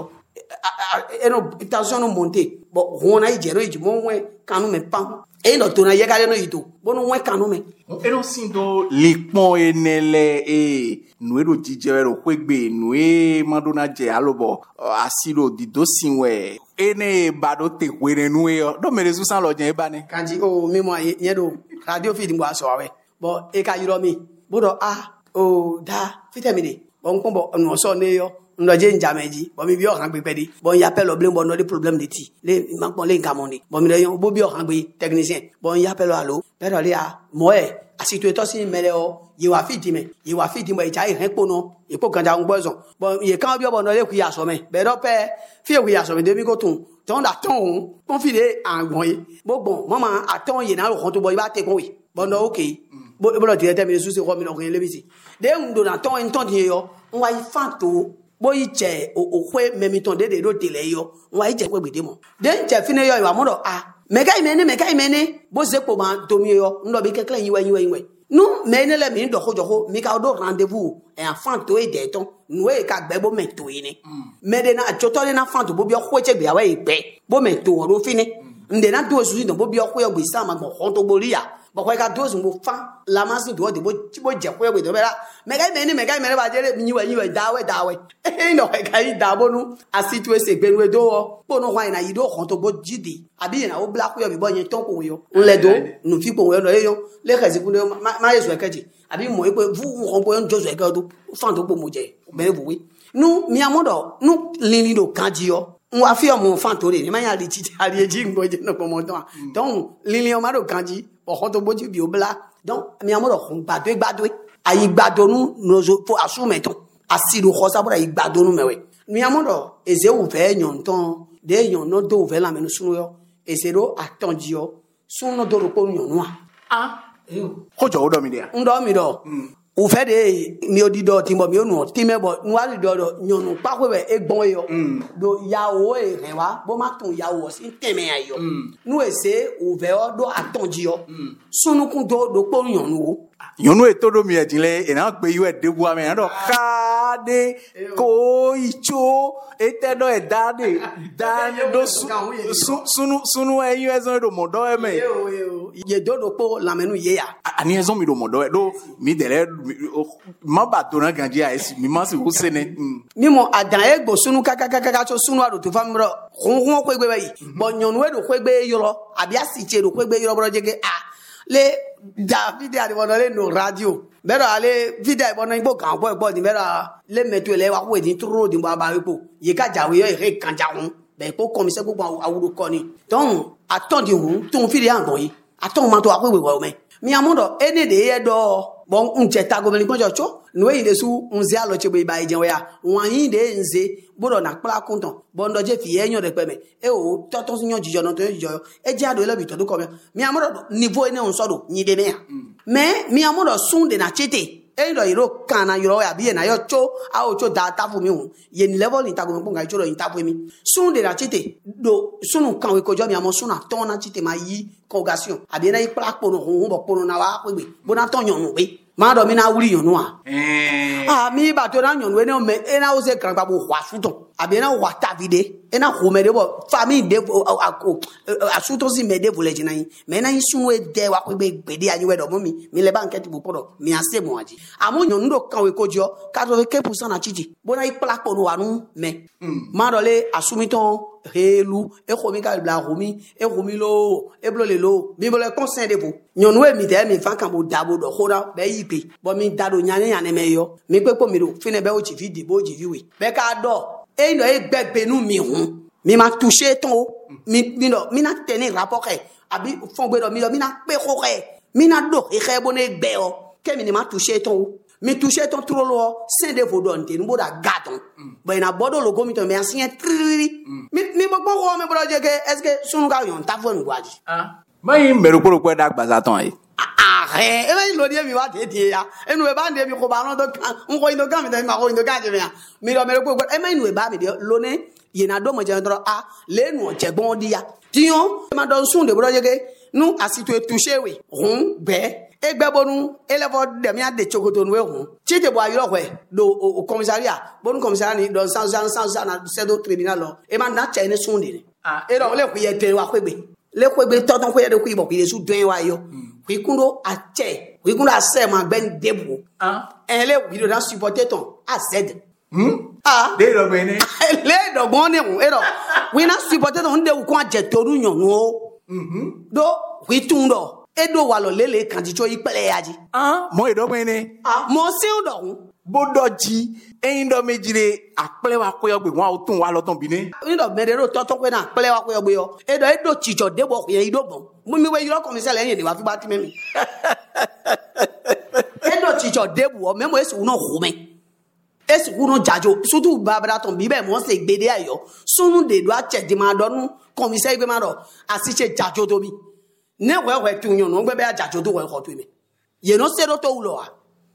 et non tension monter bon on a jero ji mo wen kanu me pam e no to na ye ka no yito bo no wen kanu me e no sindo lipon enele e nuero jijero kwegbe nue madona je alobo asilo di dosinwe ene bado te kwere nue do mere su san lo jen ba ni kanji o mi mo yen do radio feed mo aso awe bo e ka yiro mi bo do a o da fitemide bo nko bo no so ne yo ndo je njameji bo mi bi o kan gbe pedi bo ya pe lo blame bo no the problem de ti le ma pon le nkan mo ni bo mi le yo bo bi o kan gbe technicien bo ya pe lo alo pe do le a mo e asito to si mele o ye wa fiti me ye wa fiti mo e ja ihe po no e po kan ja ngbo so bo ye kan bi o bo no le ku ya so me be do pe fi ku ya so me de mi ko tun ton da ton pon fi le angbon yi bo bon mama aton ye na ro kon to bo ba te kon wi bo no okay bo bo lo ti te mi su se ko mi no ko le bi si de ndo na ton en ton di yo nwa yi fanto bo yi che o kwe memiton de de do tele yo nwa yi che kwe gbede mo de che fine yo iwa mo do a meka imene meka imene bo se po ma to mi yo ndo bi kekle yiwe yiwe yiwe nu mene le mi ndo ko joko mi ka do rendez-vous e enfant to e de ton nu e ka gbe bo me to yi ni me de na choto le na enfant bo bi o kwe che gbe awe ipe bo me to ro fine nde na do su bo bi o kwe gbe sa ma mo hon to boria bo kwe ka do su mo fa la ma si do de bo bo je kwe gbe do bela meka imene meka imene ba je le mi yiwe yiwe dawe dawe e no e ka yi dabo nu asitu ese gbe nu do o po no kwa na yi do hon to bo jidi abi na o black yo bi bo yen ton ko yo nle do nu fi po yo no yo le khasi ku ma yesu ekeji abi mo e pe vu won bo yon josu ekedo fan to po mo je be bu wi nu mi amodo nu lini do kanji yo nwa fi omo fan to re ni ma ya ri ti ari eji ngbo je no po mo ton don lini o ma do kanji o ho to boji bi o bla don mi amodo kun gbado gbado ayi gbado nu no so fo asume ton asiru khosa bora igbado nu mewe mi amodo eze u fe yan ton de yan no do fe la menu sunu yo eze ro atonji yo sunu do ro po yan nu ah ko jo do mi dia ndo mi do o fe de mi odido ti mo mi onu ti mebo nwa ri do do yanu pa pe egbon yo do yawo e rewa bo ma tun yawo si teme ayo nu ese o fe o do atonji yo sunu kun do do po yanu o yonu e todo mi ejinle e na pe yu e debu ame na do ka de ko icho e te do e dade dade do sunu sunu e yu ezon do modo e me ye do do po la menu ye ya ani ezon mi do modo e do mi dere ma ba to na ganji a esi mi ma se wo sene mi mo adan e gbo sunu kaka kaka ka so sunu ado to famro hun hun ko egbe bayi bo yonu e do ko egbe yoro abi asiche do ko egbe yoro bro jege ah le David ade bono le no radio bero ale vida bono igbo kan po egbo ni bero le metu ele wa ko edin turo di baba wepo ye ka jawe yo e kan jawun be po komise gbogbo awuro ko ni don aton di hun tun fi ri angon yi aton ma to apewe wo me mi amudo ene de ye do bon unje tago beni konjo cho no yi de su unze alo chebe ba ejen ya wan yi de nze bodo na kpla kunton bondo je fi enyo de peme e o toton sinyo jijo no to jijo e je ado ele bi to do ko mi amudo niveau ene on so do yin de me ya me mi amudo sun de na chete e do iro kana yoro ya bi na yo cho a o cho da ta fu mi hun ye ni level ni tago mo ga cho do yin ta fu mi sun de na chete do sunu kan we ko jo mi amo sun na ton na chete ma yi congregation abi na ipla pono hun bo pono na wa pe bona ton yon nu pe ma do mi na wuri yon nu a eh ah mi ba to na yon we ne me e na o se kan pa bo wa suton abi na wa ta vide e na ko me de bo family de ako asuton si me de vole jina yin me na yin sun e de wa pe gbe de anyi we do mo mi mi le banket bo podo mi ase mo aji amu yon do kan we ko jo eighty percent na chichi bona ipla pono wa nu me ma do le asumiton helu e khomi ka bla khomi e khomi lo e blo le lo mi bole conseil de vous nyonu e mi de mi fan kan bo dabo do khora be yipe bo mi dado nyane nyane me yo mi pe po mi ro fine be o chi fi dibo ji viwe be ka do e no e gbegbe nu mi hun mi ma toucher ton mi mi no mi na tenir rapport e abi fon gbe do mi mi na pe ko re mi na do e re bo ne gbe o ke mi ni ma toucher ton mi toucher ton trop lo saint de vous donne nous da gaton bo ina bodo lo gomi to me asin triri mi mi bo ko me bro je ke est-ce que sunu ka yon ta fo ngwaji ah mai mero ko ko da gbaza ton ai ah eh e mai lo die mi wa te tie ya enu e ba nde mi ko ba no do kan un ko indo ga mi de ma ko indo ga je me ya mi lo mero ko e mai nu e ba mi de lo ne ye na do mo je ndo ah le nu o je gbon di ya tiyon ma do sun de bro je ke nu asitu e toucher we hun be e gbe bonu elevo de mi ade chokoto nwe hu chite bo ayiro kwe do o commissariat bonu commissariat ni do sans sans sans na sedo tribunal lo e ma na che ne sunde ni ah e do le ku ye te wa kwegbe le kwegbe to ton ku ye de ku ibo ku ye su dwen wa yo ku ikundo a che ku ikundo a se ma gben debu ah e le video na supporter ton a z hmm ah de do gbe ni le do gbon ni hu e do we na supporter ton de ku a je toru yan no mhm do ku itundo edo wa lo lele kan ti cho ipele yaji ah mo edo gbe ni ah mo se do bodoji eyin do mejire apele wa ko yo gbe won o tun wa lo ton bi ni ni do medero to to pe na apele wa ko yo gbe yo edo edo chicho debo ko yen ido bon mo mi we yiro commissaire leyin ni wa fi ba ti memi edo chicho debo me mo esi uno hu me esi uno jajo sutu babara ton bi be mo se gbede ayo sunu de do a che di ma do nu commissaire gbe ma do asiche jajo to bi ne we we tu nyon no gbe be jajo to we ko tu mi ye no se do to ulo a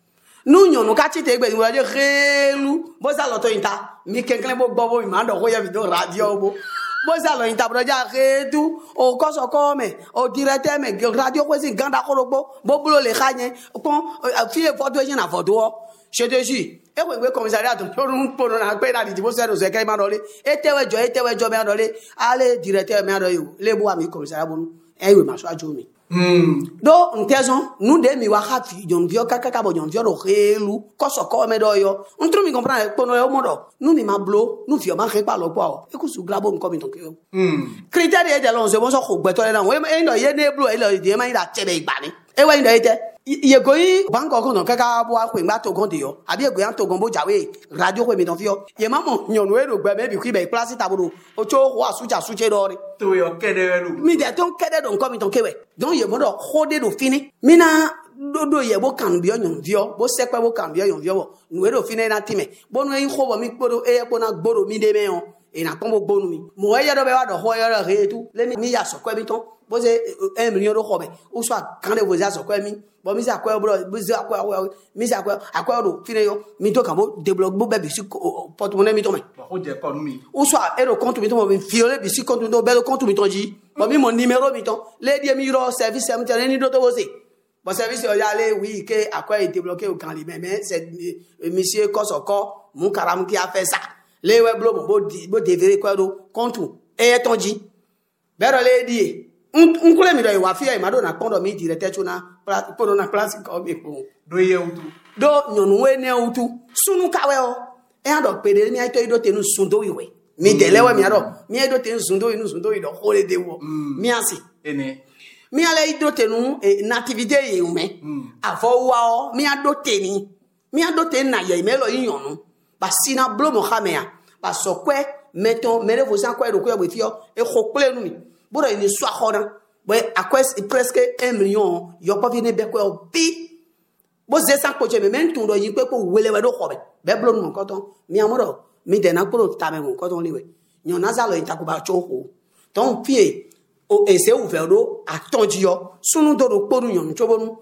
nu nyon no ka chi te gbe ni wo je khelu bo sa lo to inta mi kenkele bo gbo bo mi ma do ko ye video radio bo bo sa lo inta bro ja khedu o ko so ko me o directeur me radio ko si ganda ko rogbo bo bulo le khayen pon fi e photo je na photo je te suis e we we commissariat to run pono na pe na di bo se do se ke ma do le e tewe jo e tewe jo me do le ale directeur me do yo le bo ami commissariat bo ewe ma so ajo mi mm do ntezon nu de mi wa hafi jon vio kaka ka bo jon vio lo khelu ko so ko me do yo ntru mi comprendre pono yo modo nu mi ma blo nu vio ma khe pa lo po e ku su glabo mi ko mi ton ke mm critère e de lo se bo so ko gbe to le na we e no ye ne blo e lo de ma ida chebe igba ni e we ndo ite ye go yi banko ko no kaka bo a ko ngba to gon de yo abi e go yan to gon bo jawe radio ko mi ton fio ye ma mo nyon we ro gbe me bi ku be place taburo o cho wa suja suche do ri to yo kede lu mi de ton kede don ko mi ton kewe don ye mo do khode do fini mina do do ye bo kan bi onyon vio bo sepe bo kan bi onyon vio bo nu e do fini na time bo nu e kho bo mi kpodo e ko na gboro mi de me on e na pon bo gbonu mi mo e ye do be wa do ho ye re tu le mi ya so ko mi ton bo se un million do kho be o so kan le bo za so ko mi bo mi sa ko bro bo za ko mi sa ko akwa do fini yo mi to kan bo débloque bo be bi si porte-monnaie mi to me o je ko nu mi o so e do compte mi to mo mi fiole bi si compte do be do compte mi to ji bo mi mo numéro mi to le di mi ro service am tele ni do to bo se bo service o ya le oui ke akwa e débloquer o kan li mais mais c'est monsieur Kosoko mu karam ki a fait ça le we blo bo bo devere ko do compte e ton ji be ro le di un kule mi do wa fi e ma do na pondo mi directeur chuna pondo na place ko mi ko do ye utu do nyonu we ne utu sunu kawe o e ando pede mi ai to ido tenu sundo iwe mi delewe mi ado mi ido tenu sundo inu sundo ido hole de wo mi asi ene mi ale ido tenu nativité ye ume afo wa o mi ado teni mi ado ten na ye melo yonu ba sina blo mo khamea ba sokwe meton mere vo san kwa do ko ye fio e khokle nu mi bora ni so khona bo akwa presque un million yo pa vini be ko bi bo ze san ko je me men tun do yin pe ko wele we do khobe be blo nu ko ton mi amoro mi de na ko ta me ko ton liwe nyon na za lo itakuba choko ton pie o ese ouvert do atonji yo sunu do do poru nyon chobonu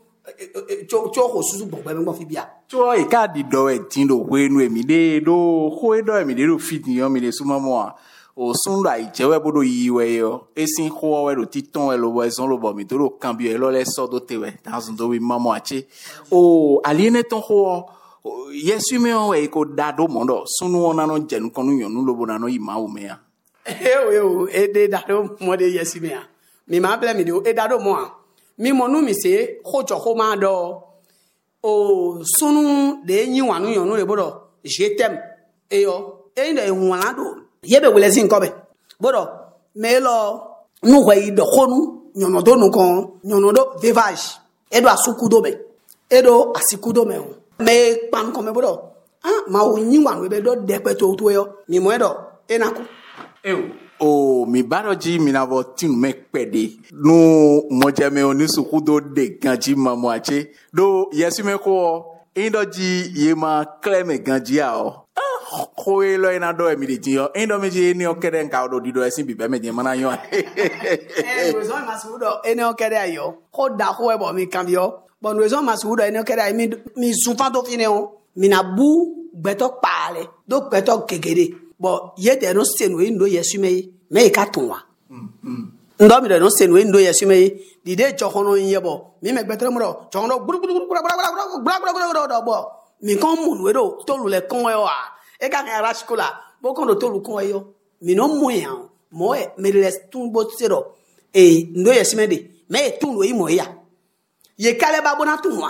cho cho ho susu bo be mo fi bia cho e ka di do e tin do we nu emi de do ho e do emi de do fit ni yo mi de suma mo a o sun la i jewe bodo yi we yo esin ho we do titon e lo we zon lo bo mi do lo cambio e lo le so do te we dans do wi mamo ache o aliene ton ho yesu me o e ko dado mondo sunu ona no jenu konu yon lo bo na no ima o me a e o e de dado mo de yesu me a mi ma ble mi de e dado mo a mi mo nu mi se khojo ko ma do o sunu de yin wanu yon no le bodo je t'aime e yo e ndo e wala do yebe wele zin ko be bodo me lo nu hwe do khonu nyono do nu kon nyono do vivage e do asuku do be e do asiku do me me pan ko me bodo ah ma o yin wanu be do de pe to to yo mi mo e do e na ku e o mi baroji mi na vo tin me pede no mo je me oni suku do de ganji mamo ache do yesu me ko indoji ye ma kleme ganji a o ko e lo ina do e mi di yo indo me je ni o kede nka do di do esin bi be me di mana yo eh we so ma su do e ni o kede ayo ko da ko e bo mi kan yo bon we so ma su do e ni o kede ay mi mi souvent do fini o mi na bu gbeto pale do gbeto kegede bo ye de no senu indo yesu me me ka tunwa ndo mi do sen we ndo yesime di de chokono yebo mi me betre mo chokono guru guru guru guru guru guru bo mi kon mun we do tolu le kon yo a e ka ka raskola bo kon do tolu kon yo mi no mo yan mo e me les tun bo tsero e ndo yesime de me tun we mo ya ye kale ba bona tunwa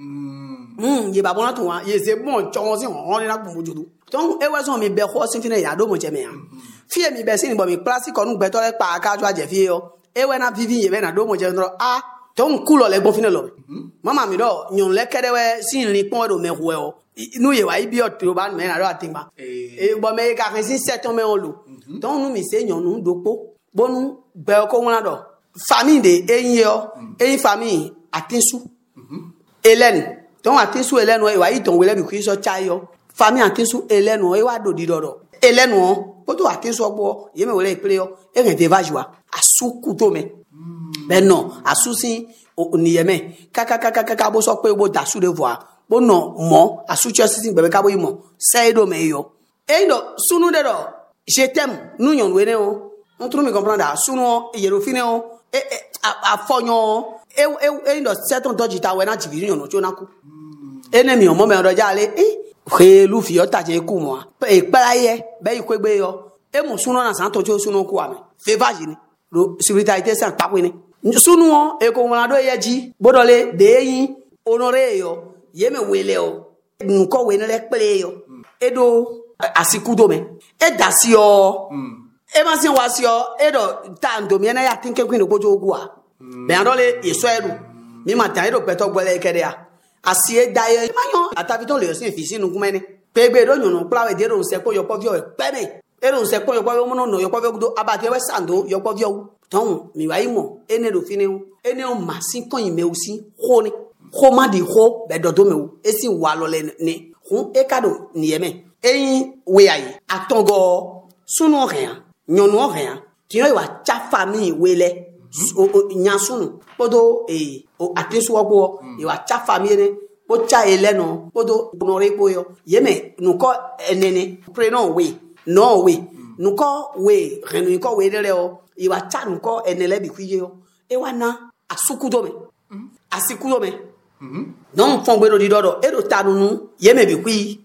mm ye ba bona tunwa ye se bon chon si on na gbo mojudu ton e wa so mi be ko sin fina ya do mo je me yan fie mi be sin bo mi place ko nu gbe to le pa ka jo aje fie yo e we na vivi ye be na do mo je no ah ton kulo le gbon fina lo mama mi do nyon le kede we sin rin pon do me ho o nu ye wa ibi o to ba me na do atimba e bo me ka kan sin seton me on lo ton nu mi se nyon nu dopo bonu gbe ko won do famille de eyin yo eyin famille atinsu Hélène ton atinsu Hélène o wa yi ton wele bi ku so chayo famille atinsu Hélène o e wa do di dodo Hélène o ko to atinsu ogbo ye me wele ipre yo e ren de vajwa asuku to me ben non asusin ni yeme kaka kaka kaka bo so pe bo dasu de voir bo no mo asuchi asisin bebe ka bo imo say do me yo e ndo sunu de do je t'aime nu nyon we ne o on trouve me comprendre sunu yero fine o e afonyo e e ndo seton dojita we na division no chonaku enemy o mo me ndo jale eh he lu fi ota je ku mo e palaye be ikwegbe yo e mo sunu na san to jo sunu ku ame fevage ni ro spiritualité san papo ni sunu o e ko wona do yeji bodole de yin honore yo ye me wele o nko we ni le pele yo e do asikudo me e dasi o e ma sin wa si o e do tando mi na ya tinke kwin obojo ogu a be andole eso edu mi ma tan e do peto gbele kede a asie daye mayo atavito le sin fi sinu kumene pegbe do nyunu plawe de ro se ko yo povio e peme e ro se ko yo povio mo no yo povio do abati we sando yo povio ton mi wa imo ene do fine ene o masin kan ime usi ho ni ho ma di ho be do do me e si wa lo le ni hun e kado ni yeme eyin we ayi atongo sunu rien nyonu rien ti yo wa cha famille wele nyasunu podo e o atinsu ogbo e wa cha famille ne po cha eleno podo honore boyo yeme nuko enene pray no we no we nuko we renu ko we dele o e wa cha nuko enele bi kwiye o e wa na asukudo me asikudo me non fongbe do di dodo e do tanunu yeme bi kwi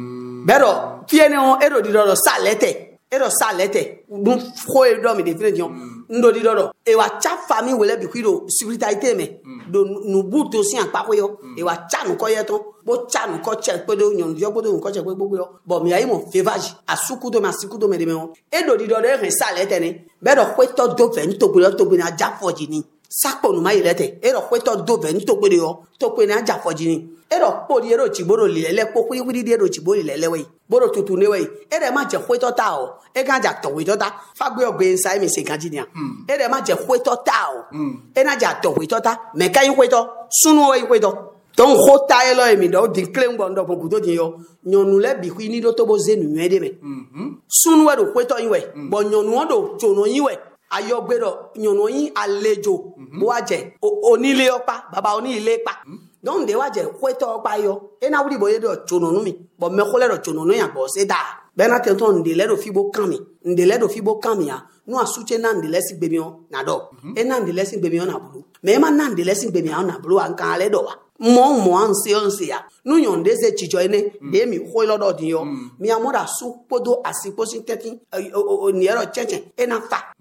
bero fiene o e do di dodo salete ero salete dun fo e do mi definition ndo di dodo e wa cha famille wele bi kwiro spiritualité me do nu buto si anpa yo e wa cha nu ko yeton bo cha nu ko che pe do nyon yo bo do ko che pe gbogbo yo bo mi ayi mo fevage asuku do ma asuku do me de me o e do di dodo e rin salete ni be do kweto do ve ni to gbe to gbe na ja foji ni sapo nu ma ilete e do kweto do ve ni to gbe yo to gbe na ja foji ni ero pori ero chiboro lile po kwi kwi di ero chiboro lile we boro tutu ne we ere ma je kweto ta o e kan ja to we to ta fa gbe ogbe nsai mi se kan jinia ere ma je kweto ta o e na ja to we to ta me kan kweto sunu we kweto don khota elo emi do di claim bondo ko kudo di yo nyonu le bi kwi ni do to bo zenu ede me sunu we do kweto yin we bo nyonu do chono yin we ayo gbe do nyonu yin alejo bo aje onile opa baba oni ile pa don de waje kweto pa yo e na wuri boye do chononu mi bo me khole do chononu ya bo se da be na te ton de le do fibo kan mi de le do fibo kan mi ya no asuche na de le si gbe mi on na do e na de le si gbe mi on na bulu me ma na de le si gbe mi on na bulu an kan le do wa mo mo an se on se ya no yon de se chicho ene de mi kho lo do din yo mi amoda su podo asipo sin tetin ni ero cheche e na fa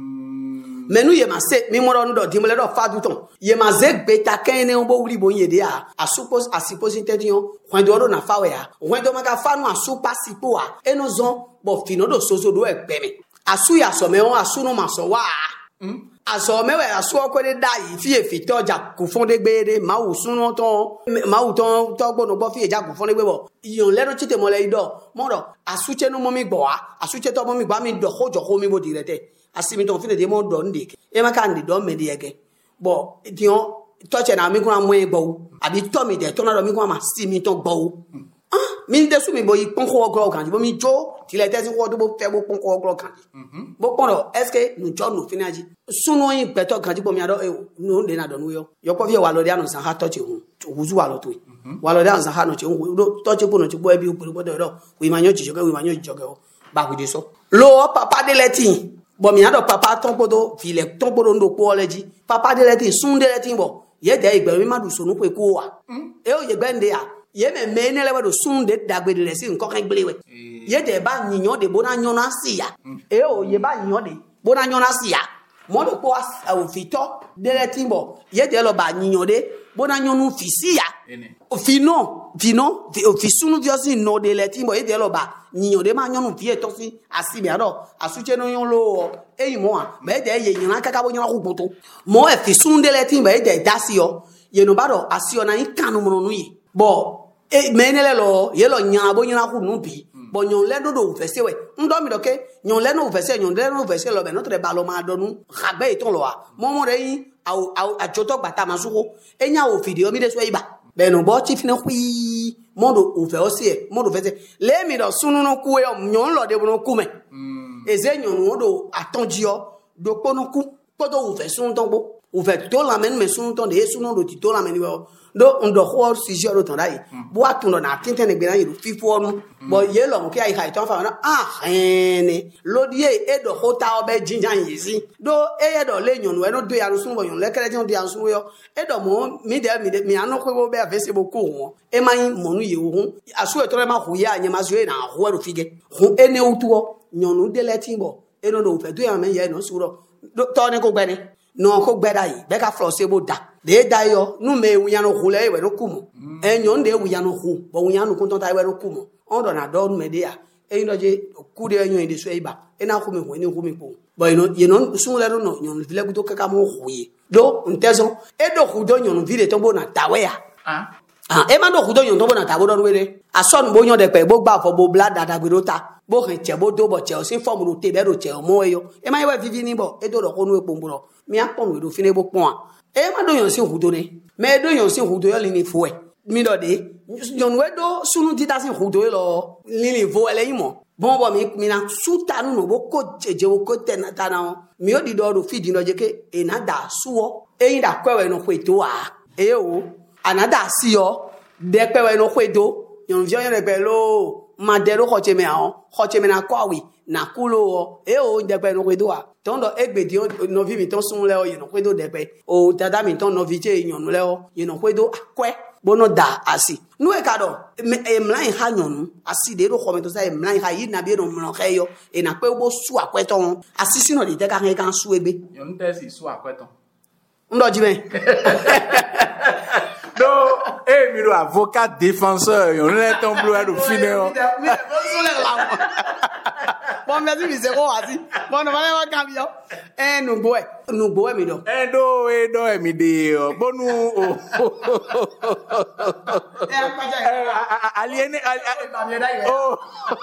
menu ye ma se mi mo ro ndo di mo le do fa du ton ye ma ze gbe ta kan ne bo wuri bo yin de a asupos asipo sin tetin yo kwan do ro na fa we a kwan do ma ka fa nu asupa sipo a eno zon bo fino do soso do egbe mi asu ya so me won asu no ma so wa aso me we asu ko de dai fi e fi to ja ku fon de gbe de ma wu sun no ton ma wu ton to gbo no gbo fi e ja ku fon de gbe bo iyon le do chite mo le ido mo ro asu che no mo mi gbo wa asu che to mo mi gba mi do ho jo ho mi bo direte asimi ton fine de mo do ndike e ma ka ndi do me de yege bo dion to che na mi kun amu egbo abi to mi de to na do mi kun ma si mi ton gbo ah mi de su mi bo yi pon ko ogro kan bo mi jo ti le te si ko do bo fe bo pon ko ogro kan bo pon ro est ce que nu jo nu finaji sunu yin beto kan ji bo mi ado e nu de na do nu yo yo ko fi wa lo de anu san ha to che hu wuzu wa lo to wa lo de anu san ha no che hu to che bo no che bo e bi o bo do do wi ma nyo ji jo ke wi ma nyo ji jo ke o ba wi de so lo papa de leti bon mi ado papa ton podo vile ton podo ndo ko leji papa de leti sun de leti bo ye de igbe mi madu sonu pe ko wa e o ye gbende ya ye me me ne le do sun de dagbe de si nko kan gbelewe ye de ba yiyan de bona yan na sia e o ye ba yiyan de bona yan na sia mo do ko o fito de leti bo ye de lo ba yiyan de bona yan nu fisia o fino fino o fisunu viosi no de leti bo ye de lo ba yiyan de ma yan nu vie to si asi bi ado asuche no yan lo e mo a be de ye yan kaka bo yan ku poto mo e fisunu de leti bo ye de dasio ye no ba do asio na yin kanu mo no yi bo e menele lo ye lo yan bo yan ku nu bi bo nyon le do do fese we ndo mi do ke nyon le no fese nyon le no fese lo be no tre ba lo ma do nu rabe ton lo a mo mo re yin au au a joto gbata masuko enya o video mi de so iba be no bo chi fina hui modo o fe o si e modo fese le mi do sunu no ku e nyon lo de bo no ku me eze nyon no do atonji o do po no ku po do o fe sunu ton bo o fe to la men me sunu ton de sunu do ti to la men wo do ndo ho si joro ton dai bo atuno na tinten ne gbera yiru fifo nu bo ye lo nke ai kai ton fa na ah ene lo die e do hota obe jinjan yisi do e ye do le nyonu e no do ya sunu bo yon le kere jon do ya sunu yo e do mo mi de mi de mi anu ko bo be afese bo ko won e man monu ye wo asu e tore ma hu ya anya ma so e na ho ero fige hu ene utuo nyonu de letin bo e no do fe do ya men ye no suro to ne ko gbe ni no ko gbe dai be ka flo se bo da de dayo nu me wuyano hule we no kumo enyo nde wuyano hu bo wuyano ko ton ta we no kumo on do na do me de ya e no je ku de enyo de so iba e na ku me hu ni ku me po bo you know you know sun le no nyon vile ku to kaka mo huye do ntezo e do hu do nyon vile to bo na tawe ya ah ah e ma do hu do nyon to bo na tawo do we ason bo nyon de pe bo gba fo bo bla dada gbe do ta bo he che bo do bo che o sin form ro te be ro che o mo yo e ma ye we vivi ni bo e do ro ko nu e pomburo mi a pon we do fine bo pon e ma do yon si hudo ne me do yon si hudo yo lini fo e mi do de yon we do sunu ti da si hudo lo lini fo ele imo bon bo mi mi na suta nu no bo ko jeje wo ko te na ta na mi o di do do fidi no je ke e na da suo e yin da kwewe no kwe to a e o anada si yo de kwewe no kwe do yon vio yon be lo ma de ro ko che me an ko che me na kwa wi na kulo e o de kwewe no kwe do a tondo egbe di no vi mi ton sun le o you no kwedo de pe o dada mi ton no vi che yon le o you no kwedo akwe bono da asi nu e kado e mlan ha nyonu asi de ro ko me to say mlan ha yi na bi no mlan he yo e na pe bo su akwe ton asi si no de te ka kan kan su egbe yon te si su akwe ton ndo ji me do e mi do avocat défenseur yon le ton bleu do fine o bon merci mi se ko asi bon no vale wa cambio eh no boy no boy mi do eh do e do e mi de bonu o aliene oh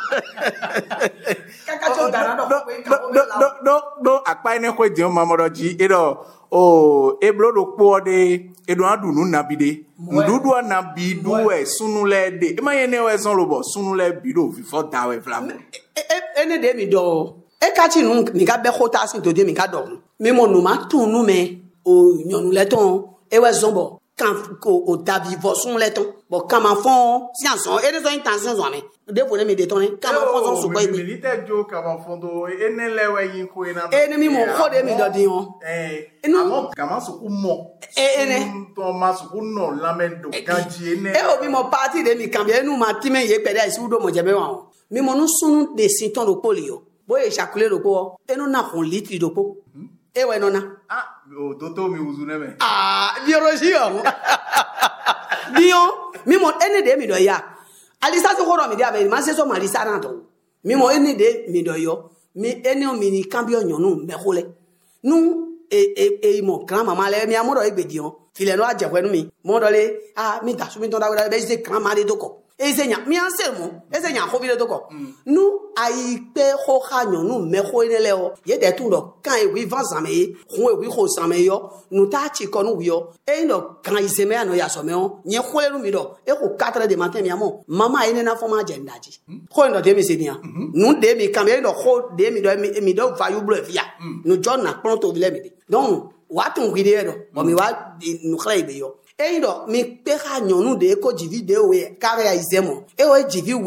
kaka cho dara do do do do apa ene ko je o mamodo ji e do o e blo do po de e do adunu nabide ndudu anabidu e sunule de e ma yene we son lobo sunule bido fifo dawe flam ene de mi do e ka ti nu mi ga be khota sin to de mi ga do mi mo nu ma tun nu me o nyonu le ton e we zombo kan ko o davi vo sun le ton bo kan ma fon science e de so intention zo mi de fo ne mi de ton kan ma fon so so ko ibi mi te jo kan ma fon do ene le we yin ko ina ene mi mo ko de mi do di won eh amo kan ma so ku mo e ene to ma so ku no lamendo ganji ene e o mi mo party de mi kan bi enu ma ti me ye pe da isi do mo je be wa mi mo nu sunu de sinton do polio bo e chakulé do ko enu na kon litri do ko e we no na ah o toto mi uzu ne me ah biologie o dio mi mo ene de mi do ya alisa so ko mi de abe ma se so ma lisa na to mi mo ene de mi do yo mi ene o mi ni cambio nyonu me hole nu e e e mo grand mama le mi amoro egbeji on file no aje kwenu mi mo do le ah mi da su mi ton da we be se grand mama de doko ezenya mi anselmo ezenya ko bi de doko nu ai pe ho ha nyonu me ho ene le o ye de tun do kan e wi van zame ho e wi ho zame yo nu ta chi ko nu yo e no kan izeme ano ya so me o nye ho le nu mi do e ko quatre heures de matin mi amo mama ene na forma agenda ji ko ndo de mi se nia nu de mi kan me no ho de mi do mi do vayu bleu via nu john na pronto vile mi donc wa tun wi de do o mi wa nu khlai be yo e ndo mi pe ha nyonu de ko ji video we kare ya izemo e o ji vi we bo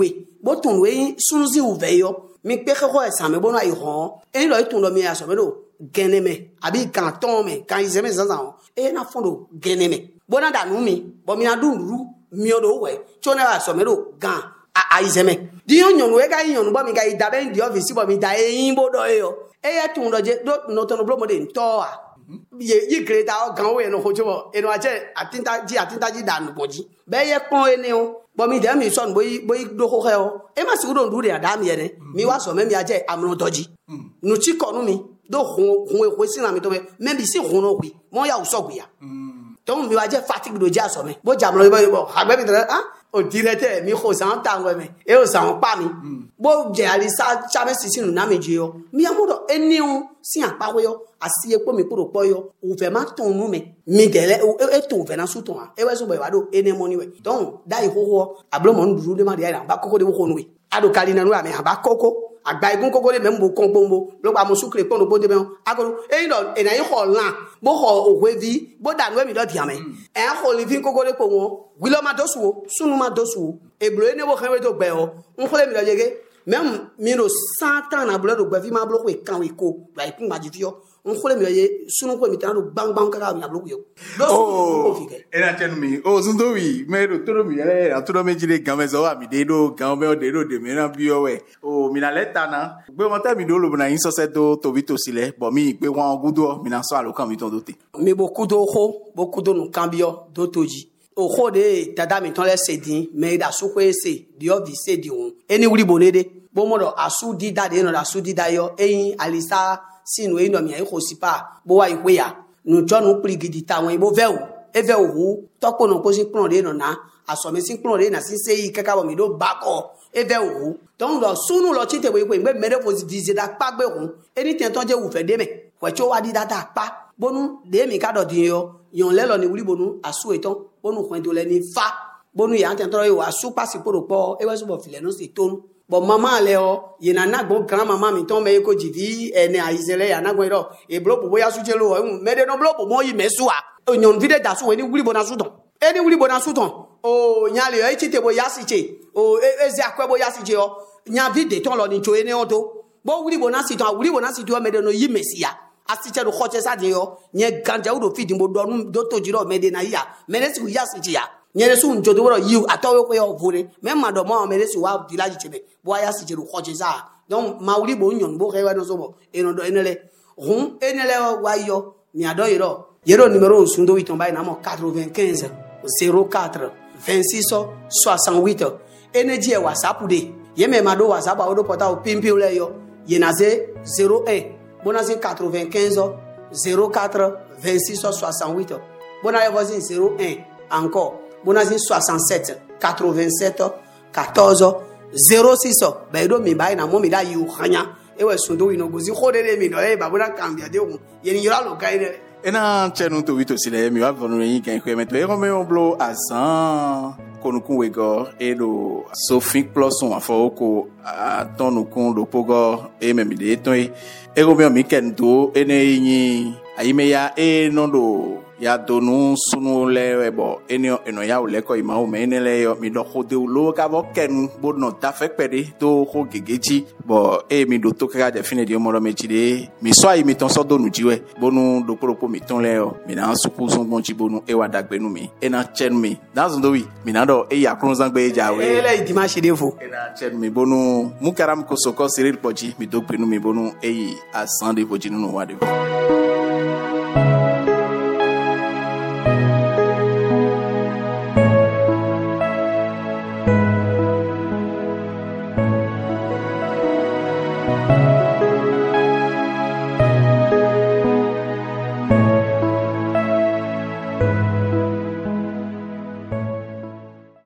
bo tun we sunuzi uveyo mi pe ko e same bo na i hon e lo itun lo mi aso me do geneme abi kan ton me kan izeme zanzan e na fondo geneme bona da nu mi bo mi adu ru mi odo we chona aso me do gan a izeme di yon we ga yon bo mi ga ida be di office bo mi da e yin bo do e yo e ye tun lo je do no ton blo mo de to a ye yi greda o gan we no hojo e no aje atinta ji atinta ji da nu boji be ye pon ene o bo mi de mi son boy boy do ko he o e ma si do ndu de adam ye ne mi wa so me mi aje amno doji nu chi ko nu mi do hun hun e ko si na mi to me me bi si hun no wi mo ya uso gbe ya ton mi wa je fatigue do ja so me bo jam lo bo agbe mi tele ah o direte mi ko san ta ngwe me e o san pa mi bo je ali sa chabe sisi nu na meje yo mi amodo eni un si apa we yo asi epo mi puro po yo o fe ma ton nu me mi dele e to fe na su ton a e we so bo wa do eni money we don dai ho ho ablo mo nduru de ma de ra ba koko de wo nu we ado kali na nu ame ba koko agba igun koko de me mbo kon pombo lo pa mo sukre pon bo de me agoro e lo e na yi ho lan bo ho ohwe vi bo da nu mi do diame e ho li vi koko de po won wi lo ma do suwo sunu ma do suwo e blo ene bo khan we do gbe o nkhole mi do jege même mi no cent ans na blo do gbe fi ma blo ko e kan we ko la ikun ma ji fi o nkhole mi ye sunu ko mi tan do bang bang kaka mi blo ko yo oh ena tenu mi o zundo wi me do toro mi ele atoro meji le gan mezo wa mi de do gan me o de do de mi na bi o we o mi na leta na gbe mo ta mi do lo na yin so se do to bi to sile bo mi pe won gudo mi na so alo kan mi ton do te mi beaucoup do ho beaucoup do nu cambio do toji o ho de dada mi ton le sedin me da su ko ese di o vi se di won eni wuri bonede bo mo do asu di dade no da su di dayo eyin alisa sinu e no mi e ko sipa bo wa iwe ya nu jo nu prigidi ta won ibo ve o e ve o to po no ko si pon de no na aso mi si pon de na si se yi kaka bo mi do bako e ve o don do sunu lo chite we we mere fo dize da pa gbe hun eni ten ton je wu fe de me we cho wa di dada pa bonu de mi ka do din yo yon le lo ni wuri bonu asu eton bonu kwen do le ni fa bonu ya ten toro yo asu pasi poro po e we so bo file no se tonu bo mama le o ye na na gbo grand mama mi ton me ko jivi ene aizele ya na gbo ro e blo bo ya su je lo me de no blo bo mo yi mesu a onyon vide da su we ni wuri bona su ton eni wuri bona su ton o nya le e chite bo ya si che o ezi akwe bo ya si che o nya vide ton lo ni cho ene o to bo wuri bona si ton wuri bona si to me de no yi mesia asiche do khoche sa de yo nye ganja do fidi mo do nu do to jiro me de na ya me ne si ya si ya nye su njo do ro yi atawe ko yo vore me ma do mo me ne si wa village chebe bo ya si jiro khoche sa donc ma wuri bo nyon bo rewa no so bo eno do enele hun enele wa yo mi ado yiro yero numéro sundo witon bay na mo quatre-vingt-quinze zéro quatre vingt-six soixante-huit energy e whatsapp de ye me ma do whatsapp o do pota o pimpi le yo ye na ze zéro un Bonazin quatre-vingt-quinze zéro quatre vingt-six soixante-huit. Bonazin zéro un encore. Bonazin soixante-sept quatre-vingt-sept quatorze zéro six. Bedo mi bay na mo mi da yu khanya. E we sundo ino gozi khode mi no e ba bona kambia de o. Ye ni yora lo kaine. Ena chenu to vito sile mi wa vonu yin kan ko meto e ko me on blo azan konukun wego e do sofik plus on afo ko atonukun do pogo e me mi de ton e e ko me mi ken do ene yin ayimeya e no do ya donu sunu le ebo ene eno ya ole ko ima o me ene le yo mi do khode lo ka bo ken bo no ta fe pede to ko gegeji bo e mi do to ka de fine de mo ro meji de mi so ayi mi ton so donu jiwe bonu do poropo mi ton le yo mi na supu so gbon ji bonu e wa dagbe nu mi e na chen mi that's ndo wi mi na do e ya krun san gbe ja we e le idima se de fo e na chen mi bonu mu karam ko soko sirir poji mi do pe nu mi bonu e asan de poji nu wa de